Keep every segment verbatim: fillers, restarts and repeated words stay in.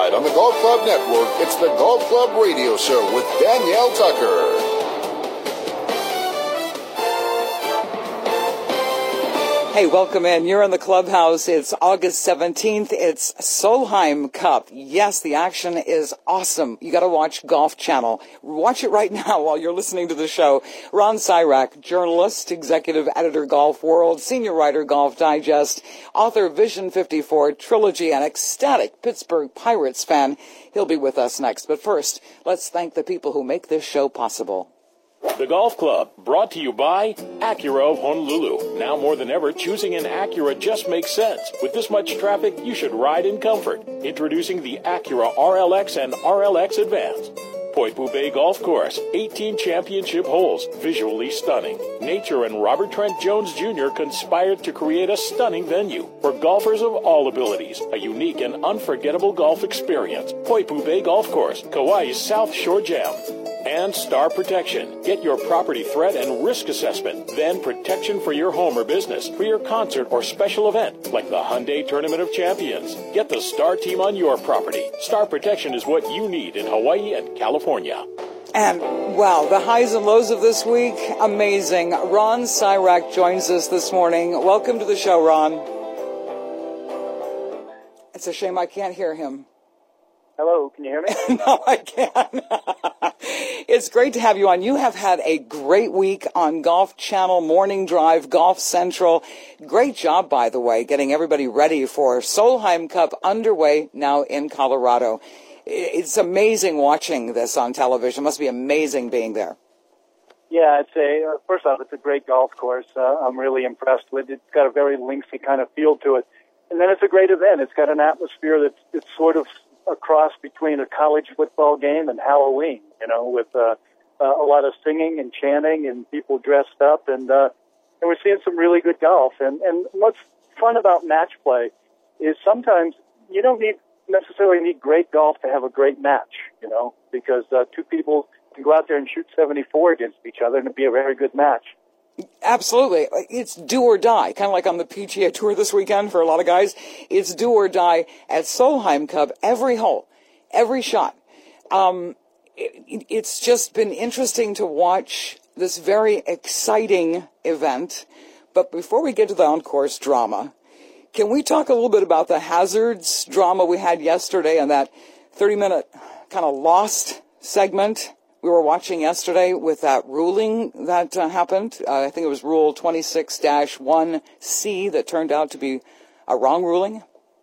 Tonight on the Golf Club Network, it's the Golf Club Radio Show with Danielle Tucker. Hey, welcome in. You're in the clubhouse. It's August seventeenth. It's Solheim Cup. Yes, the action is awesome. You got to watch Golf Channel. Watch it right now while you're listening to the show. Ron Sirak, journalist, executive editor, Golf World, senior writer, Golf Digest, author, Vision fifty-four, Trilogy, and ecstatic Pittsburgh Pirates fan. He'll be with us next. But first, let's thank the people who make this show possible. The Golf Club, brought to you by Acura of Honolulu. Now more than ever, choosing an Acura just makes sense. With this much traffic, you should ride in comfort. Introducing the Acura R L X and R L X Advance. Poipu Bay Golf Course, eighteen championship holes, visually stunning. Nature and Robert Trent Jones Junior conspired to create a stunning venue for golfers of all abilities. A unique and unforgettable golf experience. Poipu Bay Golf Course, Kauai's South Shore Jam. And Star Protection. Get your property threat and risk assessment. Then protection for your home or business, for your concert or special event, like the Hyundai Tournament of Champions. Get the Star Team on your property. Star Protection is what you need in Hawaii and California. And, wow, the highs and lows of this week, amazing. Ron Sirak joins us this morning. Welcome to the show, Ron. It's a shame I can't hear him. Hello, can you hear me? No, I can't. It's great to have you on. You have had a great week on Golf Channel, Morning Drive, Golf Central. Great job, by the way, getting everybody ready for Solheim Cup underway now in Colorado. It's amazing watching this on television. It must be amazing being there. Yeah, it's a, uh, first off, it's a great golf course. Uh, I'm really impressed with it. It's got a very linksy kind of feel to it. And then it's a great event. It's got an atmosphere that's it's sort of a cross between a college football game and Halloween, you know, with uh, uh, a lot of singing and chanting and people dressed up. And, uh, and we're seeing some really good golf. And, and what's fun about match play is sometimes you don't need necessarily need great golf to have a great match, you know, because uh, two people can go out there and shoot seventy-four against each other and it'd be a very good match. Absolutely. It's do or die, kind of like on the P G A Tour this weekend for a lot of guys. It's do or die at Solheim Cup, every hole, every shot. Um, it, it's just been interesting to watch this very exciting event. But before we get to the on-course drama, can we talk a little bit about the hazards drama we had yesterday and that thirty-minute kind of lost segment we were watching yesterday with that ruling that uh, happened? Uh, I think it was Rule twenty-six dash one C that turned out to be a wrong ruling.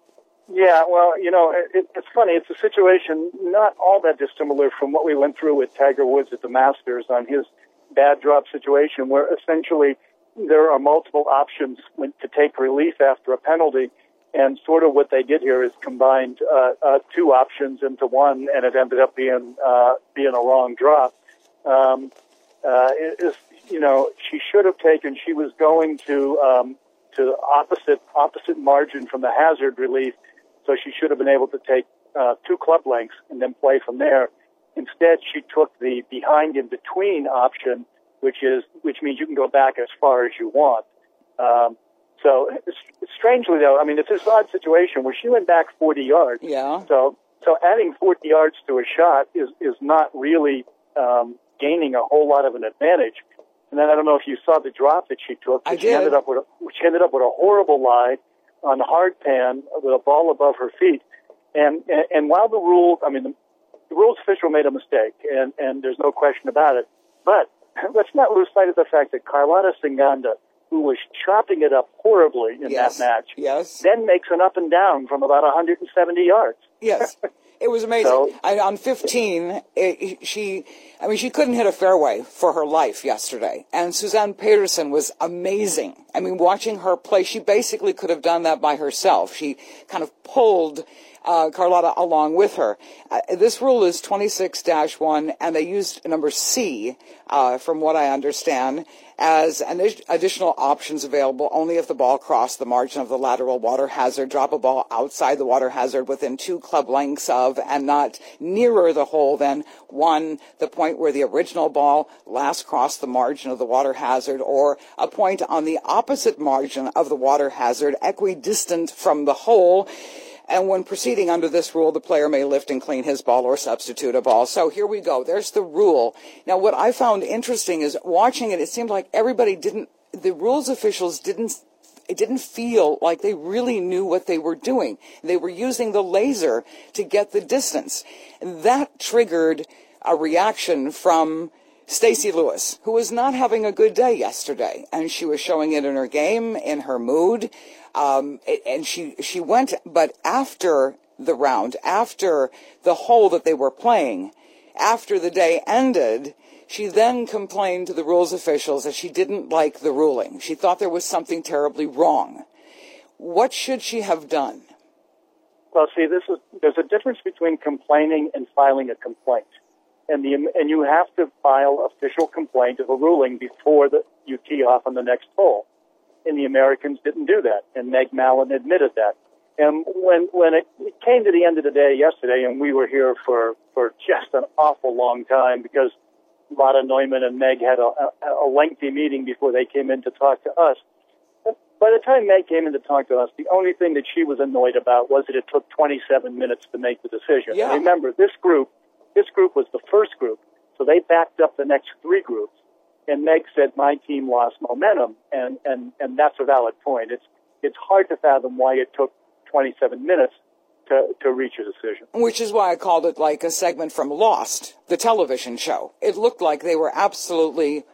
Yeah, well, you know, it, it's funny. It's a situation not all that dissimilar from what we went through with Tiger Woods at the Masters on his bad drop situation, where essentially there are multiple options to take relief after a penalty. And sort of what they did here is combined uh, uh, two options into one, and it ended up being uh, being a wrong drop. Um, uh, it is, you know, she should have taken. She was going to um, to opposite opposite margin from the hazard relief, so she should have been able to take uh, two club lengths and then play from there. Instead, she took the behind in between option, which is which means you can go back as far as you want. Um, So, strangely though, I mean, it's this odd situation where she went back forty yards. Yeah. So, so adding forty yards to a shot is, is not really, um, gaining a whole lot of an advantage. And then I don't know if you saw the drop that she took. But I she did. ended up with a, she ended up with a horrible lie on hard pan with a ball above her feet. And, and, and while the rule, I mean, the, the rules official made a mistake, and, and there's no question about it. But let's not lose sight of the fact that Carlota Ciganda, who was chopping it up horribly in Yes. that match, Yes. then makes an up and down from about one hundred seventy yards. Yes. It was amazing. So, I, on fifteen, it, she, I mean, she couldn't hit a fairway for her life yesterday. And Suzanne Pedersen was amazing. I mean, watching her play, she basically could have done that by herself. She kind of pulled uh, Carlota along with her. Uh, this rule is twenty-six dash one, and they used number C, uh, from what I understand, as an additional options available only if the ball crossed the margin of the lateral water hazard. Drop a ball outside the water hazard within two club lengths of and not nearer the hole than one, the point where the original ball last crossed the margin of the water hazard, or a point on the opposite margin of the water hazard, equidistant from the hole. And when proceeding under this rule, the player may lift and clean his ball or substitute a ball. So here we go. There's the rule. Now, what I found interesting is watching it, it seemed like everybody didn't, the rules officials didn't, it didn't feel like they really knew what they were doing. They were using the laser to get the distance. And that triggered a reaction from Stacey Lewis, who was not having a good day yesterday. And she was showing it in her game, in her mood. Um, and she, she went, but after the round, after the hole that they were playing, after the day ended, she then complained to the rules officials that she didn't like the ruling. She thought there was something terribly wrong. What should she have done? Well, see, this is, there's a difference between complaining and filing a complaint. And the, and you have to file official complaint of a ruling before the, you tee off on the next hole. And the Americans didn't do that, and Meg Mallon admitted that. And when when it came to the end of the day yesterday, and we were here for, for just an awful long time because Lotta Neumann and Meg had a, a, a lengthy meeting before they came in to talk to us. By the time Meg came in to talk to us, the only thing that she was annoyed about was that it took twenty-seven minutes to make the decision. Yeah. Remember, this group, this group was the first group, so they backed up the next three groups. And Meg said, my team lost momentum, and, and, and that's a valid point. It's it's hard to fathom why it took twenty-seven minutes to, to reach a decision. Which is why I called it like a segment from Lost, the television show. It looked like they were absolutely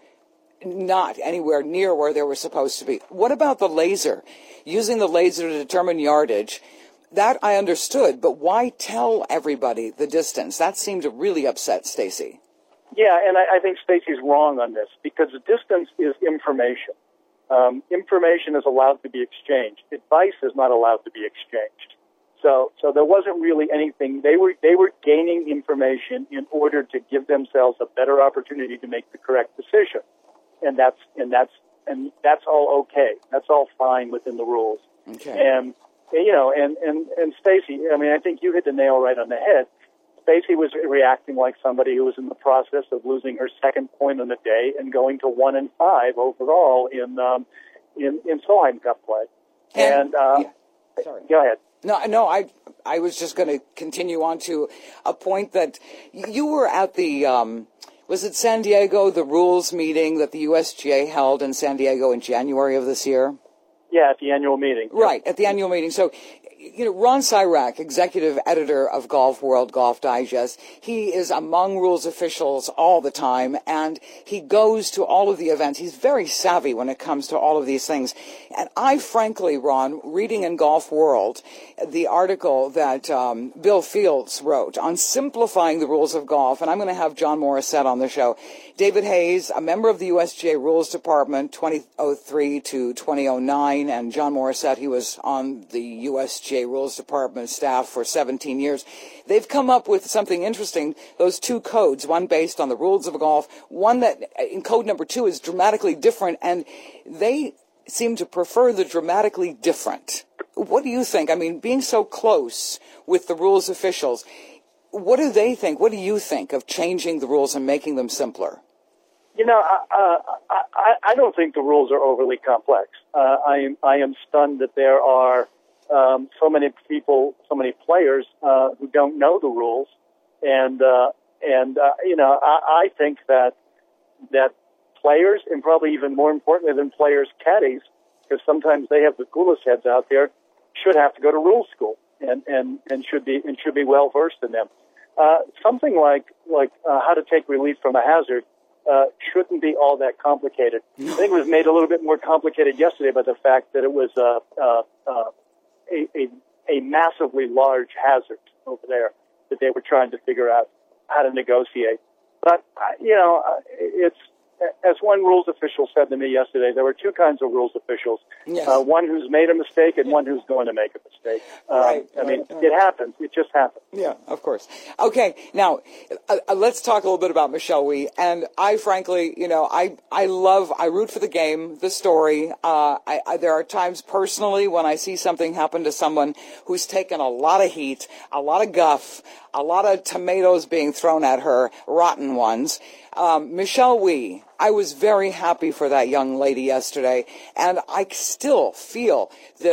not anywhere near where they were supposed to be. What about the laser? Using the laser to determine yardage, that I understood, but why tell everybody the distance? That seemed to really upset Stacey. Yeah, and I, I think Stacey's wrong on this because the distance is information. Um, information is allowed to be exchanged. Advice is not allowed to be exchanged. So, so there wasn't really anything. They were they were gaining information in order to give themselves a better opportunity to make the correct decision, and that's and that's and that's all okay. That's all fine within the rules. Okay. And you know, and and and Stacey, I mean, I think you hit the nail right on the head. Stacey was reacting like somebody who was in the process of losing her second point on the day and going to one and five overall in um, in, in Solheim Cup play. And, and uh, yeah. Sorry. Go ahead. No, no, I I was just going to continue on to a point that you were at the, um, was it San Diego, the rules meeting that the U S G A held in San Diego in January of this year? Yeah, at the annual meeting. Right, at the annual meeting. So, you know, Ron Cyrak, executive editor of Golf World, Golf Digest, he is among rules officials all the time, and he goes to all of the events. He's very savvy when it comes to all of these things. And I, frankly, Ron, reading in Golf World, the article that um, Bill Fields wrote on simplifying the rules of golf, and I'm going to have John Morissette on the show. David Hayes, a member of the U S G A Rules Department, twenty oh three to twenty oh nine, and John Morissette, he was on the U S G A Rules Department staff for seventeen years. They've come up with something interesting, those two codes, one based on the rules of golf, one that in code number two is dramatically different, and they seem to prefer the dramatically different. What do you think? I mean, being so close with the rules officials, what do they think? What do you think of changing the rules and making them simpler? You know, I, I, I don't think the rules are overly complex. Uh, I am I am stunned that there are um, so many people, so many players uh, who don't know the rules, and uh, and uh, you know, I, I think that that players, and probably even more importantly than players, caddies, because sometimes they have the coolest heads out there, should have to go to rule school and and and should be and should be well versed in them. Uh, something like like uh, how to take relief from a hazard. Uh, shouldn't be all that complicated. I think it was made a little bit more complicated yesterday by the fact that it was uh, uh, uh, a, a, a massively large hazard over there that they were trying to figure out how to negotiate. But, uh, you know, uh, it's, as one rules official said to me yesterday, there were two kinds of rules officials. Yes. Uh, one who's made a mistake and one who's going to make a mistake. Um, right, I mean, right, right. it happens. It just happens. Yeah, of course. Okay, now, uh, uh, let's talk a little bit about Michelle Wie. And I, frankly, you know, I, I love, I root for the game, the story. Uh, I, I, there are times personally when I see something happen to someone who's taken a lot of heat, a lot of guff, a lot of tomatoes being thrown at her, rotten ones. Um, Michelle Wie, I was very happy for that young lady yesterday, and I still feel this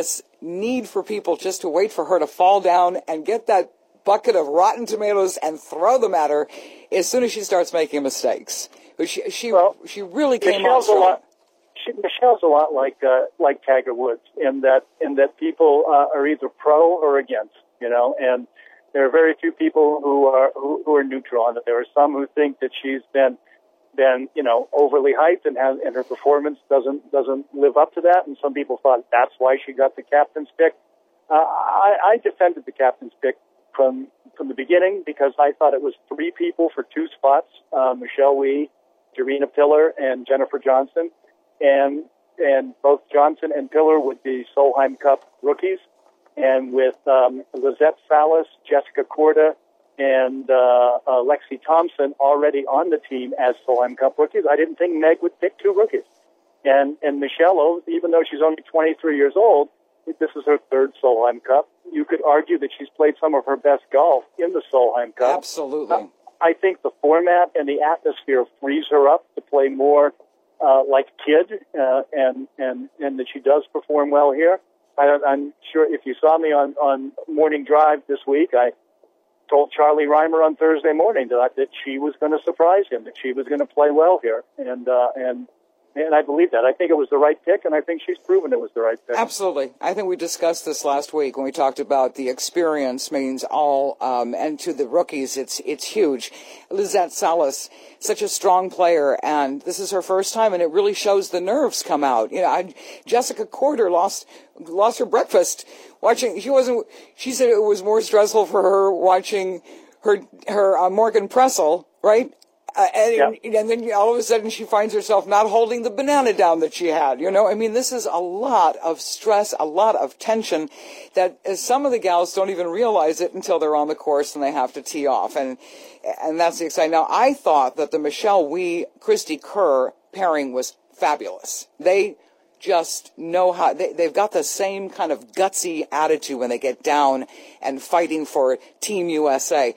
need for people just to wait for her to fall down and get that bucket of rotten tomatoes and throw them at her as soon as she starts making mistakes. But she she well, she really came Michelle's out strong. A lot, she, Michelle's a lot like uh, like Tiger Woods in that in that people uh, are either pro or against, you know, and there are very few people who are who, who are neutral on it. There are some who think that she's been been you know overly hyped and has and her performance doesn't doesn't live up to that, and some people thought that's why she got the captain's pick. Uh, I, I defended the captain's pick from from the beginning because I thought it was three people for two spots: uh, Michelle Wie, Jarena Piller, and Jennifer Johnson, and and both Johnson and Piller would be Solheim Cup rookies, and with um, Lizette Salas, Jessica Korda, and uh, uh, Lexi Thompson already on the team as Solheim Cup rookies, I didn't think Meg would pick two rookies, and and Michelle, even though she's only twenty-three years old, this is her third Solheim Cup. You could argue that she's played some of her best golf in the Solheim Cup. Absolutely. Uh, I think the format and the atmosphere frees her up to play more uh, like kid, uh, and and and that she does perform well here. I, I'm sure if you saw me on, on Morning Drive this week, I told Charlie Reimer on Thursday morning that, that she was going to surprise him, that she was going to play well here, and uh, and and I believe that. I think it was the right pick, and I think she's proven it was the right pick. Absolutely. I think we discussed this last week when we talked about the experience means all, um, and to the rookies, it's it's huge. Lizette Salas, such a strong player, and this is her first time, and it really shows the nerves come out. You know, I, Jessica Korda lost lost her breakfast watching. She wasn't. She said it was more stressful for her watching her her uh, Morgan Pressel, right? Uh, and, yeah. and then all of a sudden she finds herself not holding the banana down that she had, you know? I mean, this is a lot of stress, a lot of tension that uh, some of the gals don't even realize it until they're on the course and they have to tee off. And and that's the exciting. Now, I thought that the Michelle Wie, Christy Kerr pairing was fabulous. They just know how, they, they've got the same kind of gutsy attitude when they get down and fighting for Team U S A.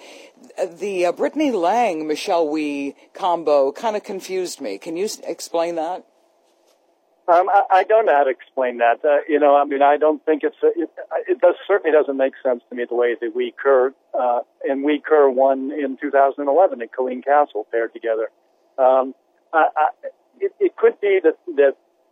The uh, Brittany Lang, Michelle Wie combo kind of confused me. Can you s- explain that? Um, I, I don't know how to explain that. Uh, you know, I mean, I don't think it's a, it, it does certainly doesn't make sense to me the way that Wie Kerr uh, and Wie Kerr won in two thousand eleven at Killeen Castle paired together. Um, I, I, it, it could be that that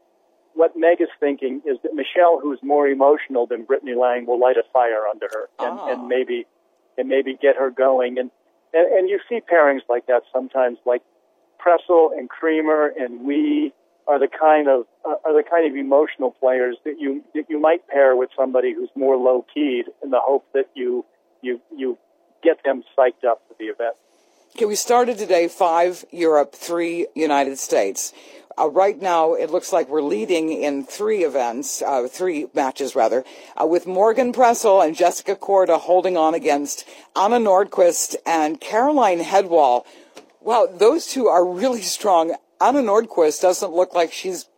what Meg is thinking is that Michelle, who's more emotional than Brittany Lang, will light a fire under her and, ah. and maybe. and maybe get her going. And, and and you see pairings like that sometimes, like Pressel and Creamer and Wie are the kind of uh, are the kind of emotional players that you that you might pair with somebody who's more low keyed in the hope that you you you get them psyched up for the event. Okay, we started today five Europe, three United States. Uh, right now, it looks like we're leading in three events, uh, three matches rather, uh, with Morgan Pressel and Jessica Korda holding on against Anna Nordquist and Caroline Hedwall. Wow, those two are really strong. Anna Nordquist doesn't look like she's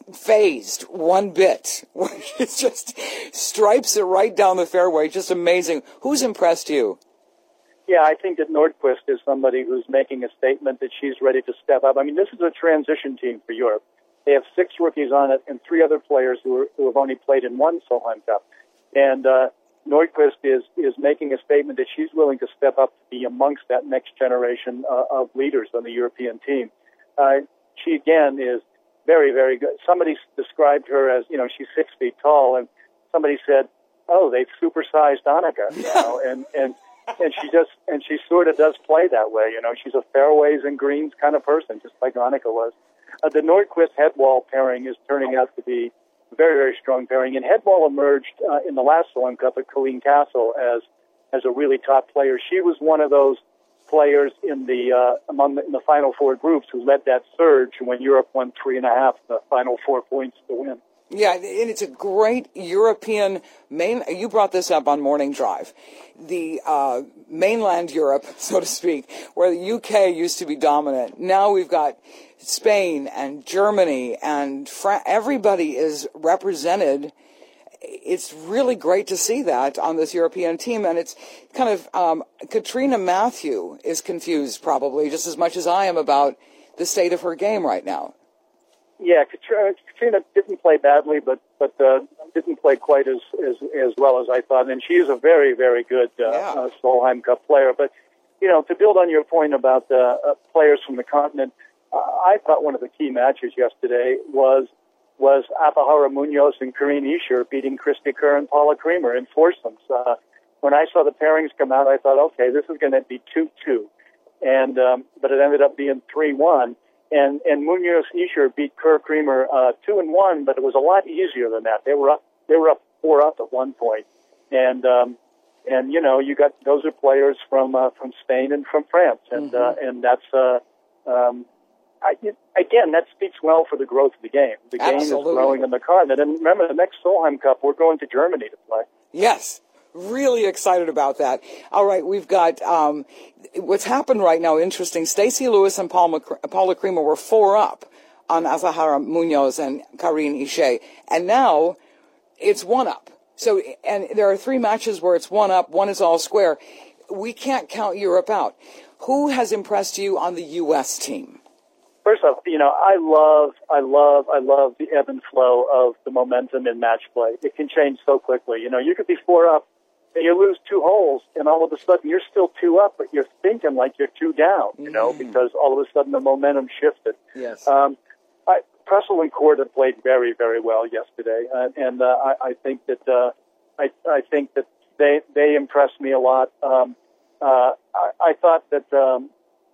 phased one bit. She just stripes it right down the fairway. Just amazing. Who's impressed you? Yeah, I think that Nordquist is somebody who's making a statement that she's ready to step up. I mean, this is a transition team for Europe. They have six rookies on it and three other players who, are, who have only played in one Solheim Cup. And uh, Nordquist is, is making a statement that she's willing to step up to be amongst that next generation uh, of leaders on the European team. Uh, she, again, is very, very good. Somebody described her as, you know, she's six feet tall, and somebody said, oh, they've supersized Annika, you know, and, and And she just, and she sort of does play that way, you know. She's a fairways and greens kind of person, just like Annika was. Uh, the Nordquist-Hedwall pairing is turning out to be a very, very strong pairing. And Hedwall emerged uh, in the last Solheim Cup at Killeen Castle as as a really top player. She was one of those players in the uh, among the, in the final four groups who led that surge when Europe won three and a half the final four points to win. Yeah, and it's a great European main. You brought this up on Morning Drive, the uh, mainland Europe, so to speak, where the U K used to be dominant. Now we've got Spain and Germany, and Fra- everybody is represented. It's really great to see that on this European team, and it's kind of um, Katrina Matthew is confused probably just as much as I am about the state of her game right now. yeah, Katrina, Katrina didn't play badly, but but uh, didn't play quite as, as as well as I thought. And she is a very, very good uh, Yeah. uh, Solheim Cup player. But, you know, to build on your point about uh, uh, players from the continent, uh, I thought one of the key matches yesterday was was Apahara Munoz and Karine Isher beating Christy Kerr and Paula Creamer in foursomes. Uh, when I saw the pairings come out, I thought, okay, this is going to be two two. And um, but it ended up being three one. And and Munoz Isher beat Kerr Creamer uh, two and one, but it was a lot easier than that. They were up they were up four up at one point. And um, and you know, you got those are players from uh, from Spain and from France, and Mm-hmm. uh, and that's uh, um, I, again, that speaks well for the growth of the game. The game Absolutely. is growing in the continent. And remember, the next Solheim Cup, we're going to Germany to play. Yes. Really excited about that. All right, we've got um, what's happened right now. Interesting. Stacey Lewis and Paula, Paula Creamer were four up on Azahara Munoz and Karine Isher, and now it's one up. So, and there are three matches where it's one up. One is all square. We can't count Europe out. Who has impressed you on the U S team? First off, you know, I love, I love, I love the ebb and flow of the momentum in match play. It can change so quickly. You know, you could be four up, and you lose two holes, and all of a sudden you're still two up, but you're thinking like you're two down, you know, because all of a sudden the momentum shifted. Yes. Um, I, Pressel and Korda played very, very well yesterday, uh, and uh, I, I think that uh, I, I think that they they impressed me a lot. Um, uh, I, I thought that um,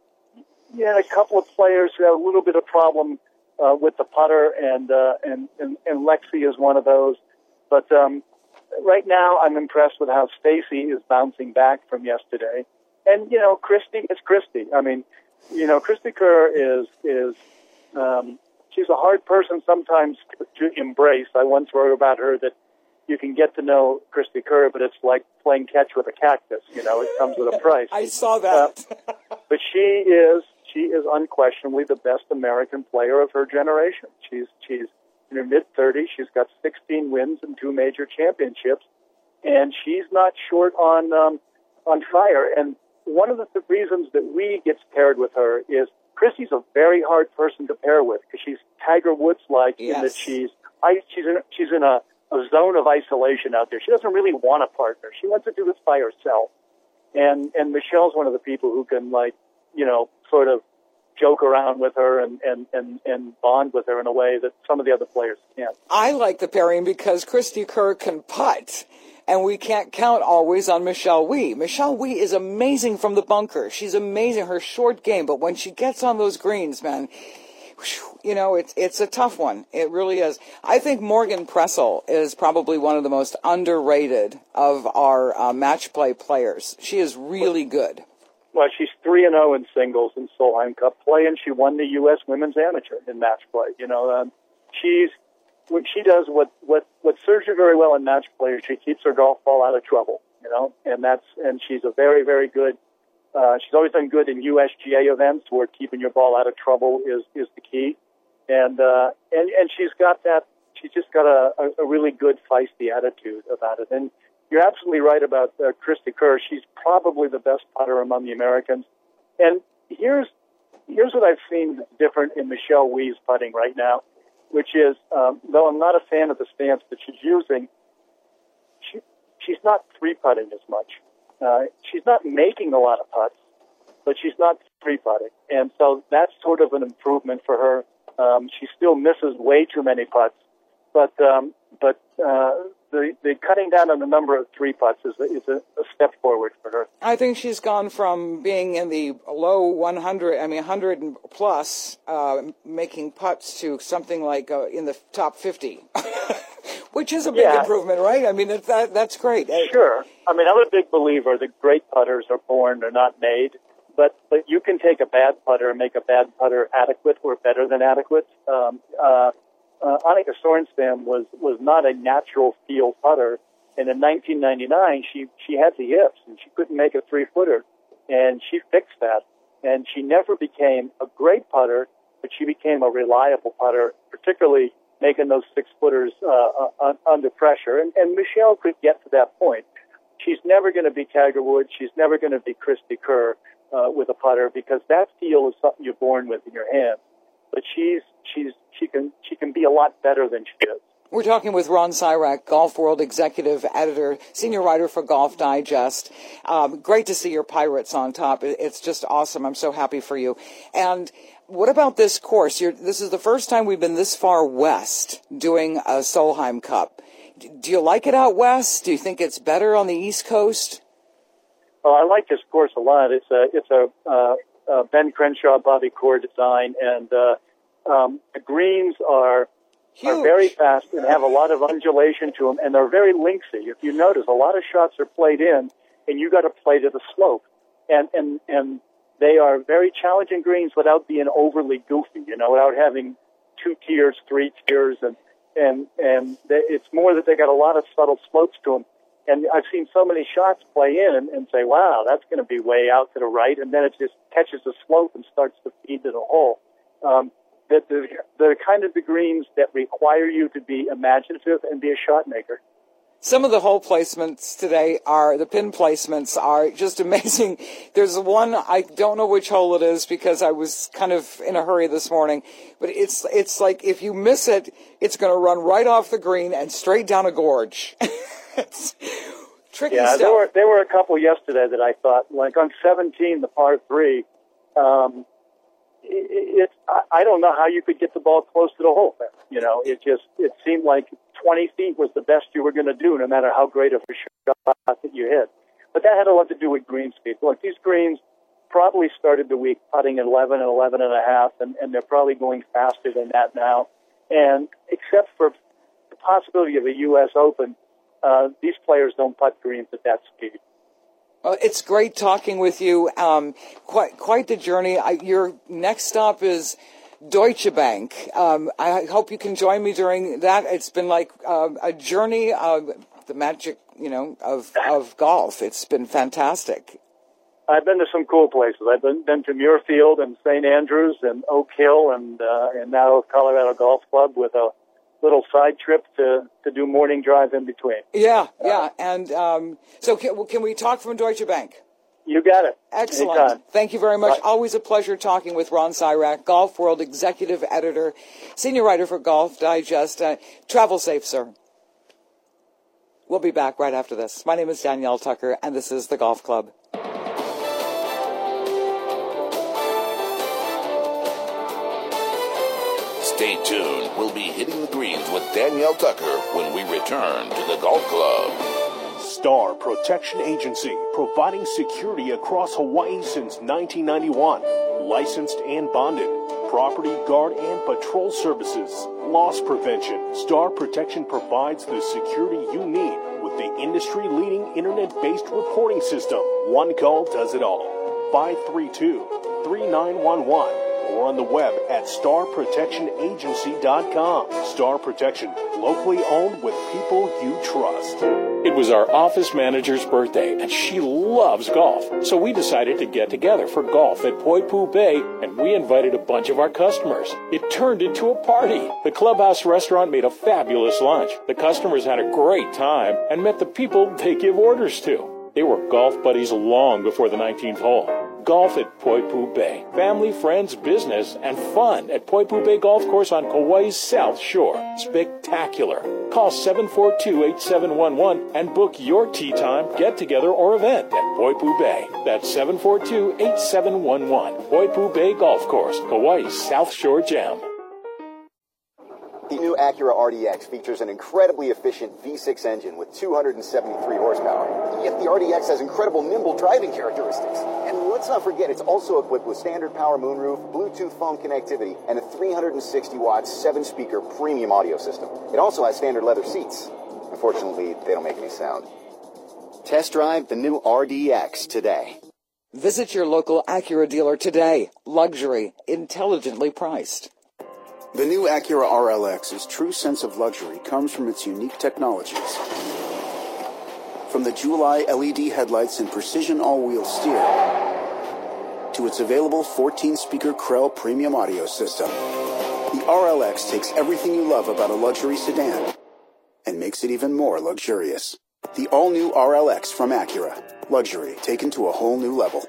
you had a couple of players who had a little bit of problem uh, with the putter, and, uh, and and and Lexi is one of those. But um, right now, I'm impressed with how Stacey is bouncing back from yesterday. And you know, Christy is Christy. I mean, you know, Christy Kerr is is um, she's a hard person sometimes to embrace. I once wrote about her that you can get to know Christy Kerr, but it's like playing catch with a cactus. You know, it comes with a price. I saw that. Uh, but she is she is unquestionably the best American player of her generation. She's she's in her mid thirties. She's got sixteen wins and two major championships, and she's not short on um, on fire. And one of the th- reasons that we gets paired with her is Christy's a very hard person to pair with because she's Tiger Woods-like Yes. in that she's I, she's in she's in a, a zone of isolation out there. She doesn't really want a partner. She wants to do this by herself. And and Michelle's one of the people who can, like, you know, sort of joke around with her and, and, and, and bond with her in a way that some of the other players can't. I like the pairing because Christy Kerr can putt, and we can't count always on Michelle Wie. Michelle Wie is amazing from the bunker. She's amazing, her short game, but when she gets on those greens, man, whew, you know, it's it's a tough one. It really is. I think Morgan Pressel is probably one of the most underrated of our uh, match play players. She is really good. Well, she's three and zero in singles in Solheim Cup play, and she won the U S Women's Amateur in match play. You know, um, she's when she does what what what serves her very well in match play. She keeps her golf ball out of trouble. You know, and that's and she's a very very good. Uh, she's always done good in U S G A events where keeping your ball out of trouble is is the key, and uh, and and she's got that. She's just got a, a, a really good feisty attitude about it. And you're absolutely right about uh, Christy Kerr. She's probably the best putter among the Americans. And here's here's what I've seen that's different in Michelle Wie's putting right now, which is, um, though I'm not a fan of the stance that she's using, she she's not three-putting as much. Uh, she's not making a lot of putts, but she's not three-putting. And so that's sort of an improvement for her. Um, she still misses way too many putts, but um, but uh, the the cutting down on the number of three putts is a, is a, a step forward for her. I think she's gone from being in the low one hundred, I mean one hundred plus, uh, making putts to something like uh, in the top fifty, which is a big Yeah. improvement, right? I mean, that, that that's great. Sure. I mean, I'm a big believer that great putters are born, they're not made. But but you can take a bad putter and make a bad putter adequate or better than adequate. Um, uh, uh, Annika Sorenstam was was not a natural feel putter, and in nineteen ninety-nine she she had the yips and she couldn't make a three footer, and she fixed that. And she never became a great putter, but she became a reliable putter, particularly making those six footers uh, uh, under pressure. And, and Michelle could get to that point. She's never going to be Tiger Woods. She's never going to be Christy Kerr. Uh, with a putter, because that feel is something you're born with in your hands. but she's she's she can she can be a lot better than she is. We're talking with Ron Sirak, Golf World Executive Editor, Senior Writer for Golf Digest. Um, great to see your Pirates on top. It's just awesome. I'm so happy for you. And what about this course? You're, this is the first time we've been this far west doing a Solheim Cup. Do you like it out west? Do you think it's better on the East Coast? Oh, I like this course a lot. It's a it's a, uh, a Ben Crenshaw, Bobby Core design, and uh, um, the greens are. Huge. Are very fast and have a lot of undulation to them, and they're very linksy. If you notice, a lot of shots are played in, and you got to play to the slope, and and and they are very challenging greens without being overly goofy. You know, without having two tiers, three tiers, and and and they, it's more that they got a lot of subtle slopes to them. And I've seen so many shots play in and, and say, "Wow, that's going to be way out to the right," and then it just catches the slope and starts to feed to the hole. Um, that the, the kind of the greens that require you to be imaginative and be a shot maker. Some of the hole placements today are, the pin placements are just amazing. There's one, I don't know which hole it is because I was kind of in a hurry this morning, but it's it's like if you miss it, it's going to run right off the green and straight down a gorge. It's tricky yeah, stuff. there were, there were a couple yesterday that I thought, like on seventeen, the par three, um, It, it, I don't know how you could get the ball close to the hole. You know, it just it seemed like twenty feet was the best you were going to do, no matter how great of a shot that you hit. But that had a lot to do with green speed. Look, these greens probably started the week putting at eleven and eleven and a half, and, and they're probably going faster than that now. And except for the possibility of a U S Open, uh, these players don't putt greens at that speed. Well, it's great talking with you. Um, quite quite the journey. I, your next stop is Deutsche Bank. Um, I hope you can join me during that. It's been like uh, a journey of the magic, you know, of of golf. It's been fantastic. I've been to some cool places. I've been, been to Muirfield and Saint Andrews and Oak Hill and uh, and now Colorado Golf Club with a little side trip to, to do morning drive in between. Yeah, yeah. And um, so can, can we talk from Deutsche Bank? You got it. Excellent. Anytime. Thank you very much. Bye. Always a pleasure talking with Ron Sirak, Golf World Executive Editor, Senior Writer for Golf Digest. Uh, travel safe, sir. We'll be back right after this. My name is Danielle Tucker, and this is The Golf Club. Stay tuned. We'll be hitting the greens with Danielle Tucker when we return to the Golf Club. Star Protection Agency, providing security across Hawaii since nineteen ninety-one. Licensed and bonded. Property guard and patrol services. Loss prevention. Star Protection provides the security you need with the industry-leading internet-based reporting system. One call does it all. five three two, three nine one one. Or on the web at star protection agency dot com. Star Protection, locally owned with people you trust. It was our office manager's birthday, and she loves golf. So we decided to get together for golf at Poipu Bay, and we invited a bunch of our customers. It turned into a party. The Clubhouse restaurant made a fabulous lunch. The customers had a great time and met the people they give orders to. They were golf buddies long before the nineteenth hole. Golf at Poipu Bay. Family, friends, business, and fun at Poipu Bay Golf Course on Kauai's South Shore. Spectacular. Call seven four two, eight seven one one and book your tee time, get-together, or event at Poipu Bay. That's seven four two, eight seven one one. Poipu Bay Golf Course, Kauai's South Shore Gem. The new Acura R D X features an incredibly efficient V six engine with two hundred seventy-three horsepower. Yet the R D X has incredible nimble driving characteristics. And let's not forget, it's also equipped with standard power moonroof, Bluetooth phone connectivity, and a three hundred sixty watt, seven speaker premium audio system. It also has standard leather seats. Unfortunately, they don't make any sound. Test drive the new R D X today. Visit your local Acura dealer today. Luxury, intelligently priced. The new Acura R L X's true sense of luxury comes from its unique technologies. From the Jewel-Eye L E D headlights and precision all-wheel steer, to its available fourteen speaker Krell premium audio system. The R L X takes everything you love about a luxury sedan and makes it even more luxurious. The all-new R L X from Acura. Luxury taken to a whole new level.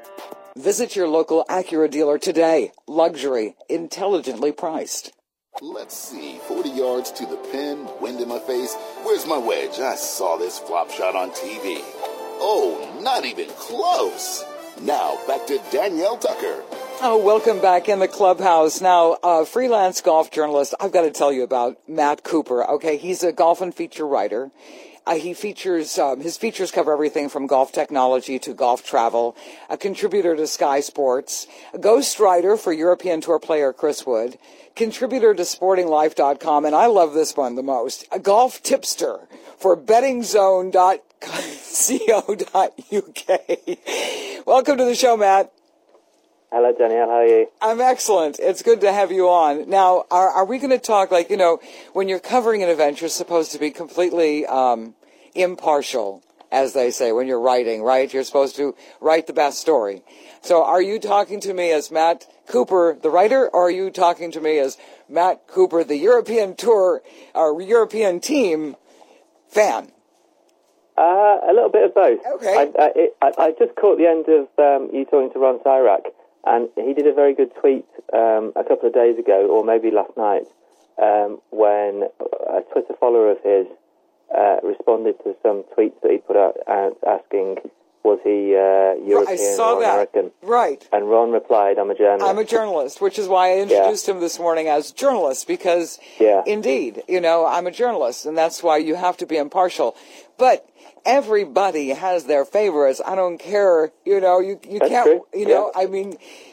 Visit your local Acura dealer today. Luxury, intelligently priced. Let's see, forty yards to the pin, wind in my face. Where's my wedge? I saw this flop shot on T V. Oh, not even close. Now, back to Danielle Tucker. Oh, welcome back in the clubhouse. Now, uh, freelance golf journalist, I've got to tell you about Matt Cooper. Okay, he's a golf and feature writer. Uh, he features, um, his features cover everything from golf technology to golf travel, a contributor to Sky Sports, a ghostwriter for European Tour player Chris Wood, contributor to sporting life dot com, and I love this one the most, a golf tipster for betting zone dot co dot U K. Welcome to the show, Matt. Hello, Danielle. How are you? I'm excellent. It's good to have you on. Now, are, are we going to talk, like, you know, when you're covering an event, you're supposed to be completely um, impartial, as they say, when you're writing, right? You're supposed to write the best story. So are you talking to me as Matt Cooper, the writer, or are you talking to me as Matt Cooper, the European Tour, or European team fan? Uh, a little bit of both. Okay. I, I, it, I, I just caught the end of um, you talking to Ron Syrak. And he did a very good tweet um, a couple of days ago, or maybe last night, um, when a Twitter follower of his uh, responded to some tweets that he put out, out asking, was he uh, European I saw or that. American? Right. And Ron replied, I'm a journalist. I'm a journalist, which is why I introduced yeah. him this morning as journalist, because yeah. indeed, you know, I'm a journalist, and that's why you have to be impartial. But everybody has their favorites. I don't care, you know, you you That's can't, true. you know, yeah. I mean,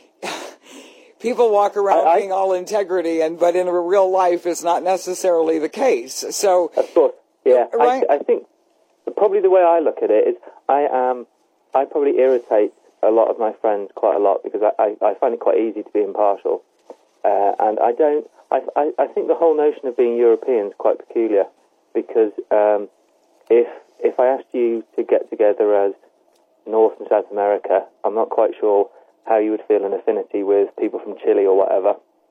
people walk around I, I, being all integrity, and but in real life, it's not necessarily the case. So, of course, yeah. Right? I, I think probably the way I look at it is I am, I probably irritate a lot of my friends quite a lot because I, I, I find it quite easy to be impartial. Uh, and I don't, I, I, I think the whole notion of being European is quite peculiar because um, if if I asked you to get together as North and South America, I'm not quite sure how you would feel an affinity with people from Chile or whatever.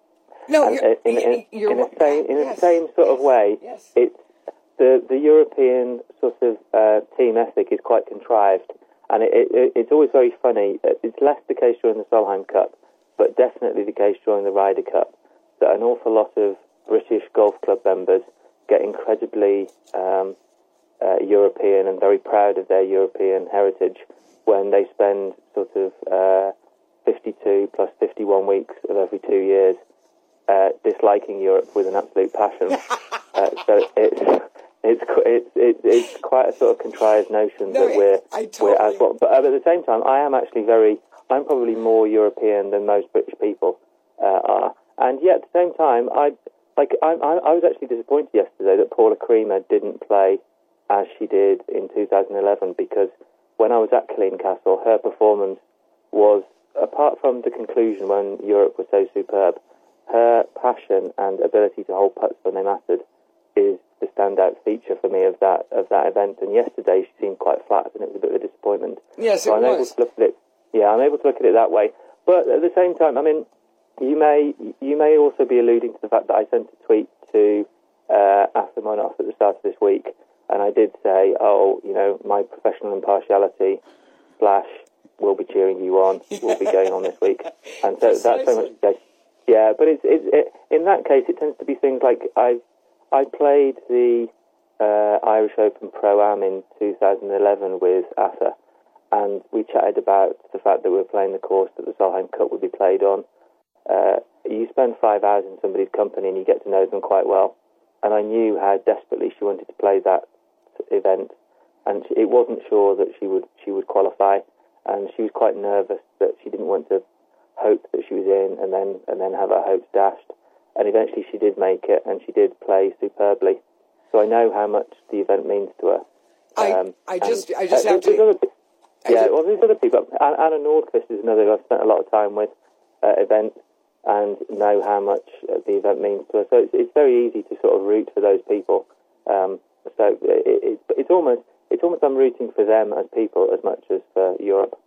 No, and you're, in, in, you're, in, the same, in yes, the same sort yes, of way, yes. it's the the European sort of uh, team ethic is quite contrived, and it, it, it's always very funny. It's less the case during the Solheim Cup, but definitely the case during the Ryder Cup, that an awful lot of British golf club members get incredibly um, uh, European and very proud of their European heritage when they spend sort of uh, fifty-two plus fifty-one weeks of every two years uh, disliking Europe with an absolute passion. uh, so it's it's it's it's it's quite a sort of contrived notion no, that we're I totally... we're as well. But at the same time, I am actually very. I'm probably more European than most British people uh, are, and yet at the same time, I like I, I I was actually disappointed yesterday that Paula Creamer didn't play as she did in two thousand eleven because when I was at Killeen Castle, her performance was, apart from the conclusion when Europe was so superb, her passion and ability to hold putts when they mattered is the standout feature for me of that of that event. And yesterday she seemed quite flat, and it was a bit of a disappointment. Yes, so it I'm was. able to look at it. Yeah, I'm able to look at it that way. But at the same time, I mean, you may you may also be alluding to the fact that I sent a tweet to uh, Asamoah at the start of this week, and I did say, oh, you know, my professional impartiality slash will be cheering you on will be going on this week, and so that's very much the case. Yeah, but it's, it's it, in that case it tends to be things like I I played the uh, Irish Open Pro-Am in two thousand eleven with Asa, and we chatted about the fact that we were playing the course that the Solheim Cup would be played on. Uh, you spend five hours in somebody's company and you get to know them quite well, and I knew how desperately she wanted to play that event, and it wasn't sure that she would she would qualify, and she was quite nervous that she didn't want to hope that she was in and then and then have her hopes dashed, and eventually she did make it and she did play superbly. So I know how much the event means to her. I um, I just and, I just uh, have to. Other, yeah, just, well, there's other people. Anna Nordqvist is another who I've spent a lot of time with at uh, events and know how much uh, the event means to her. So it's, it's very easy to sort of root for those people. Um, so it, it, it's almost it's almost I'm rooting for them as people as much as for Europe.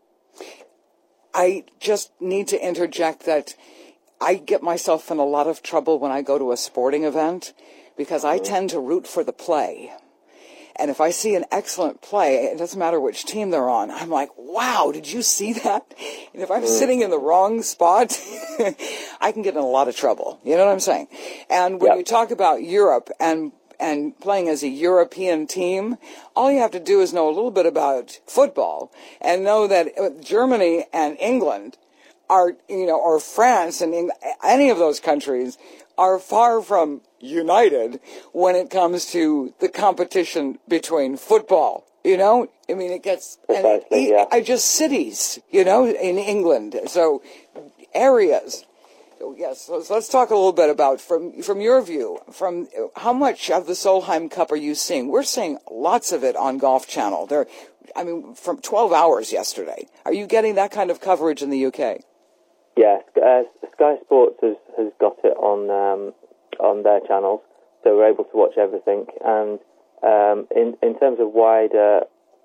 I just need to interject that I get myself in a lot of trouble when I go to a sporting event because I tend to root for the play. And if I see an excellent play, it doesn't matter which team they're on, I'm like, wow, did you see that? And if I'm mm. sitting in the wrong spot, I can get in a lot of trouble. You know what I'm saying? And when yep. you talk about Europe and and playing as a European team, all you have to do is know a little bit about football and know that Germany and England are, you know, or France and England, any of those countries are far from united when it comes to the competition between football. You know, I mean, it gets, and it, yeah. I just cities, you know, in England. So areas. So, yes, so let's talk a little bit about, from from your view, from how much of the Solheim Cup are you seeing? We're seeing lots of it on Golf Channel. There, I mean, from twelve hours yesterday. Are you getting that kind of coverage in the U K? Yes, uh, Sky Sports has, has got it on um, on their channels, so we're able to watch everything. And um, in in terms of wider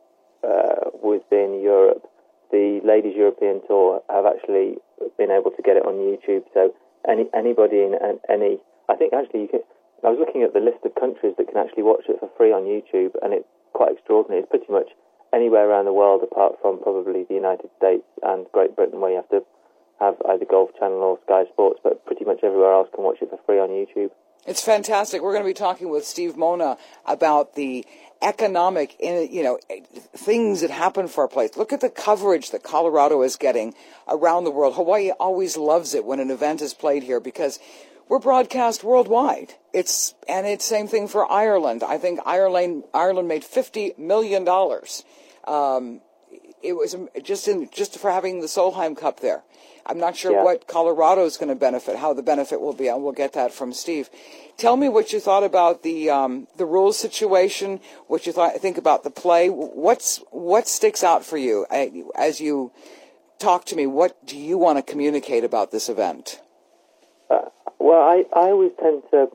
uh, within Europe, the Ladies European Tour have actually been able to get it on YouTube. So any anybody in any, I think actually you can, I was looking at the list of countries that can actually watch it for free on YouTube, and it's quite extraordinary. It's pretty much anywhere around the world apart from probably the United States and Great Britain, where you have to have either Golf Channel or Sky Sports, but pretty much everywhere else can watch it for free on YouTube. It's fantastic. We're going to be talking with Steve Mona about the economic, you know, things that happen for our place. Look at the coverage that Colorado is getting around the world. Hawaii always loves it when an event is played here because we're broadcast worldwide. It's and it's same thing for Ireland. I think Ireland Ireland made fifty million dollars. Um, it was just in just for having the Solheim Cup there. I'm not sure yeah. what Colorado is going to benefit, how the benefit will be, and we'll get that from Steve. Tell me what you thought about the um, the rules situation, what you thought think about the play. What's what sticks out for you as you talk to me? What do you want to communicate about this event? Uh, well, I, I always tend to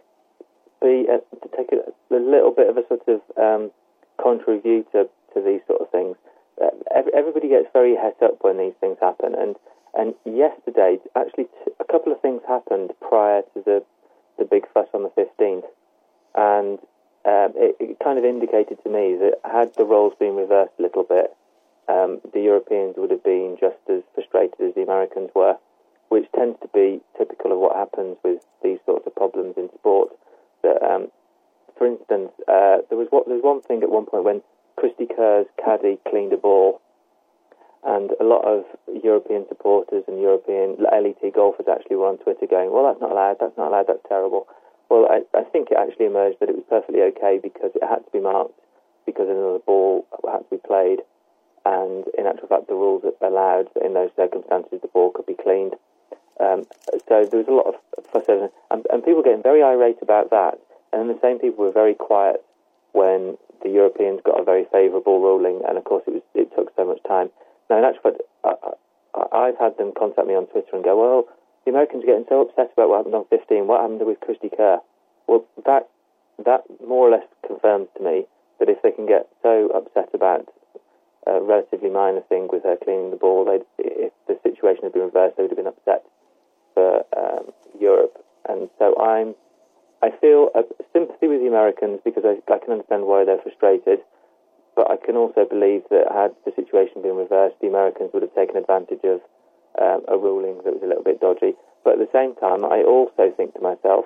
be uh, to take a, a little bit of a sort of um, contrary view to, to these sort of things. Uh, every, everybody gets very het up when these things happen, and And yesterday, actually, t- a couple of things happened prior to the, the big fuss on the fifteenth. And um, it, it kind of indicated to me that had the roles been reversed a little bit, um, the Europeans would have been just as frustrated as the Americans were, which tends to be typical of what happens with these sorts of problems in sport. That, um, for instance, uh, there was what, there was one thing at one point when Christy Kerr's caddy cleaned a ball, and a lot of European supporters and European L E T golfers actually were on Twitter going, well, that's not allowed, that's not allowed, that's terrible. Well, I, I think it actually emerged that it was perfectly okay because it had to be marked, because another ball had to be played, and in actual fact the rules allowed that in those circumstances the ball could be cleaned. Um, so there was a lot of fuss over, and, and people getting very irate about that, and then the same people were very quiet when the Europeans got a very favourable ruling, and of course it was it took so much time. Now, in actual fact, I, I, I've had them contact me on Twitter and go, well, the Americans are getting so upset about what happened on fifteen. What happened with Christy Kerr? Well, that that more or less confirms to me that if they can get so upset about a relatively minor thing with her cleaning the ball, they'd, if the situation had been reversed, they would have been upset for um, Europe. And so I'm, I feel a sympathy with the Americans because I, I can understand why they're frustrated. But I can also believe that had the situation been reversed, the Americans would have taken advantage of um, a ruling that was a little bit dodgy. But at the same time, I also think to myself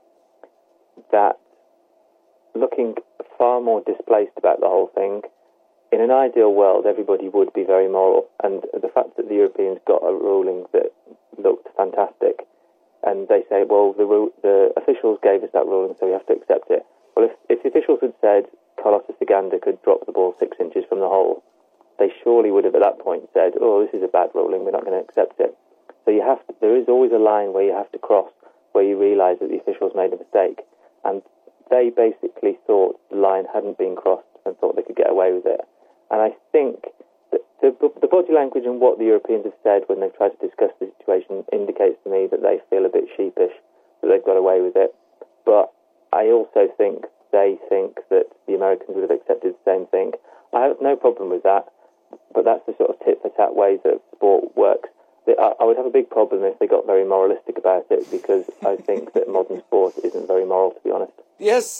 that looking far more displaced about the whole thing, in an ideal world, everybody would be very moral. And the fact that the Europeans got a ruling that looked fantastic, and they say, well, the, the officials gave us that ruling, so we have to accept it. Well, if, if the officials had said Carlota Ciganda could drop the ball six inches from the hole, they surely would have at that point said, oh, this is a bad ruling, we're not going to accept it. So you have to, there is always a line where you have to cross, where you realise that the officials made a mistake. And they basically thought the line hadn't been crossed and thought they could get away with it. And I think that the, the body language and what the Europeans have said when they've tried to discuss the situation indicates to me that they feel a bit sheepish, that they've got away with it. But I also think they think that the Americans would have accepted the same thing. I have no problem with that, but that's the sort of tit-for-tat way that sport works. I would have a big problem if they got very moralistic about it, because I think that modern sport isn't very moral, to be honest. Yes,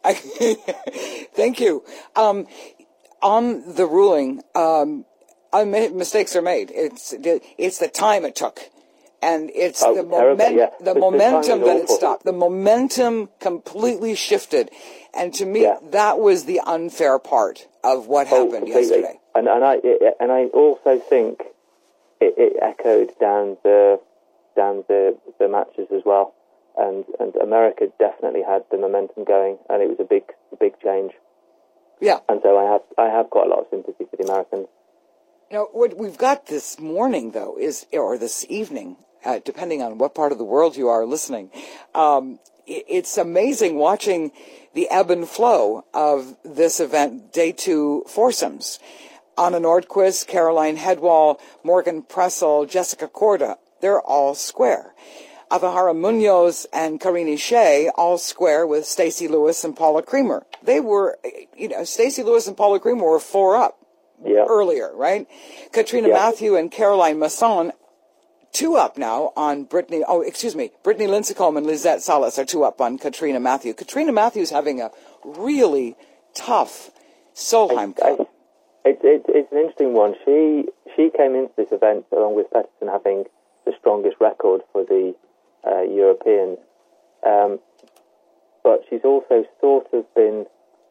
Thank you. Um, on the ruling, um, mistakes are made. It's it's the time it took, and it's oh, the, moment, yeah. the the momentum the that it stopped. The momentum completely shifted, and to me, yeah. that was the unfair part of what oh, happened completely. yesterday. And and I it, and I also think it, it echoed down the down the the matches as well. And and America definitely had the momentum going, and it was a big big change. Yeah. And so I have I have quite a lot of sympathy for the Americans. Now, what we've got this morning, though, is or this evening, uh, depending on what part of the world you are listening, um, it, it's amazing watching the ebb and flow of this event, day two foursomes. Anna Nordquist, Caroline Hedwall, Morgan Pressel, Jessica Korda, they're all square. Avahara Munoz and Karini Shea all square with Stacey Lewis and Paula Creamer. They were, you know, Stacey Lewis and Paula Creamer were four up yeah. earlier, right? Katrina yeah. Matthew and Caroline Masson, two up now on Brittany, oh, excuse me, Brittany Lincecum and Lizette Salas are two up on Katrina Matthew. Katrina Matthew's having a really tough Solheim Cup. It's, it's, it's an interesting one. She, she came into this event along with Pettersson having the strongest record for the Uh, Europeans, um, but she's also sort of been.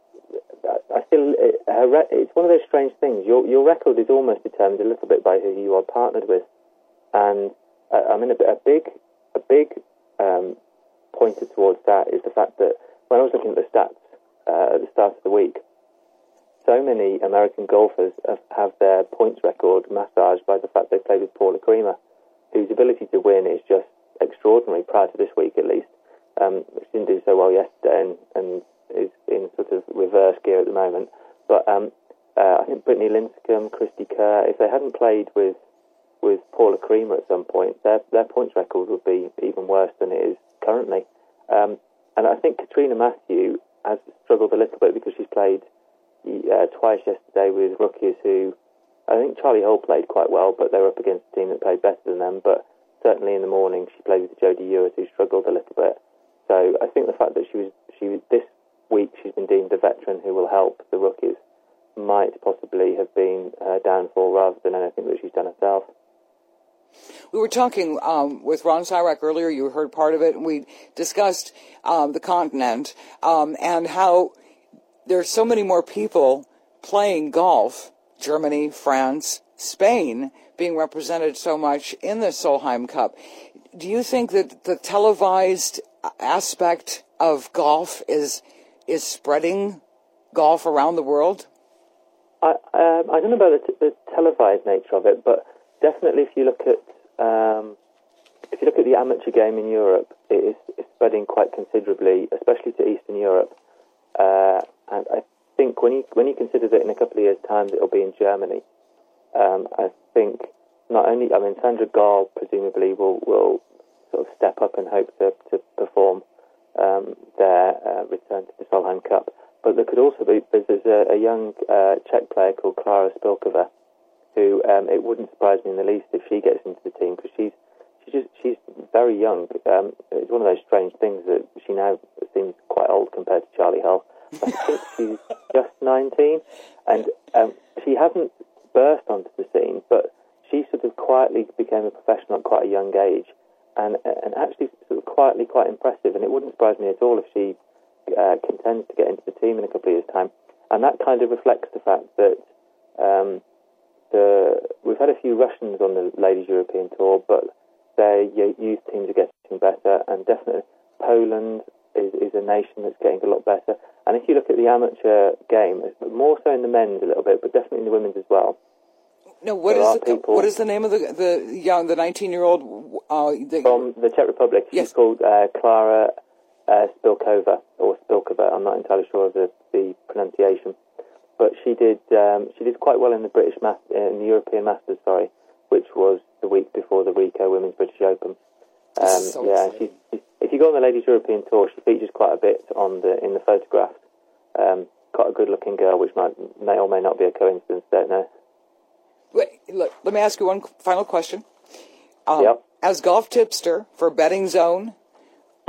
I feel it, her re- it's one of those strange things. Your your record is almost determined a little bit by who you are partnered with, and uh, I mean a, a big a big um, pointer towards that is the fact that when I was looking at the stats uh, at the start of the week, so many American golfers have, have their points record massaged by the fact they played with Paula Creamer, whose ability to win is just extraordinary prior to this week at least. Um, which didn't do so well yesterday and, and is in sort of reverse gear at the moment. But um, uh, I think Brittany Lincecum, Christy Kerr, if they hadn't played with with Paula Creamer at some point, their their points record would be even worse than it is currently. Um, and I think Katrina Matthew has struggled a little bit because she's played uh, twice yesterday with rookies who, I think Charlie Hull played quite well, but they were up against a team that played better than them. But certainly in the morning, she played with Jodie Ewart, who struggled a little bit. So I think the fact that she was, she was, this week she's been deemed a veteran who will help the rookies might possibly have been her downfall rather than anything that she's done herself. We were talking um, with Ron Cyrack earlier. You heard part of it, and we discussed um, the continent um, and how there's so many more people playing golf. Germany, France, Spain being represented so much in the Solheim Cup. Do you think that the televised aspect of golf is is spreading golf around the world? I um, I don't know about the, t- the televised nature of it, but definitely if you look at um, if you look at the amateur game in Europe, it is it's spreading quite considerably, especially to Eastern Europe. Uh, and I think when you when you consider that in a couple of years' time it'll be in Germany. Um, I think not only, I mean, Sandra Gahl presumably will, will sort of step up and hope to, to perform um, their uh, return to the Solheim Cup, but there could also be, there's a, a young uh, Czech player called Klara Spilkova, who um, it wouldn't surprise me in the least if she gets into the team, because she's she's just she's very young. Um, it's one of those strange things that she now seems quite old compared to Charlie Hull. I think she's just nineteen, and um, she hasn't burst onto the scene, but she sort of quietly became a professional at quite a young age, and and actually sort of quietly quite impressive. And it wouldn't surprise me at all if she uh, contends to get into the team in a couple of years' time. And that kind of reflects the fact that um, the we've had a few Russians on the Ladies European Tour, but their youth teams are getting better, and definitely Poland is, is a nation that's getting a lot better. And if you look at the amateur game, more so in the men's a little bit, but definitely in the women's as well. No, what is the people, what is the name of the the young the nineteen year old uh, from the Czech Republic? She's yes. called uh, Klara uh, Spilkova or Spilkova. I'm not entirely sure of the, the pronunciation, but she did um, she did quite well in the British Mas- in the European Masters, sorry, which was the week before the Rico Women's British Open. Um, so yeah, she, she, if you go on the Ladies European Tour, she features quite a bit on the in the photographs. Um, quite a good-looking girl, which might, may or may not be a coincidence. Don't know. Wait, look, let me ask you one final question. Um, yep. As golf tipster for Betting Zone, yep.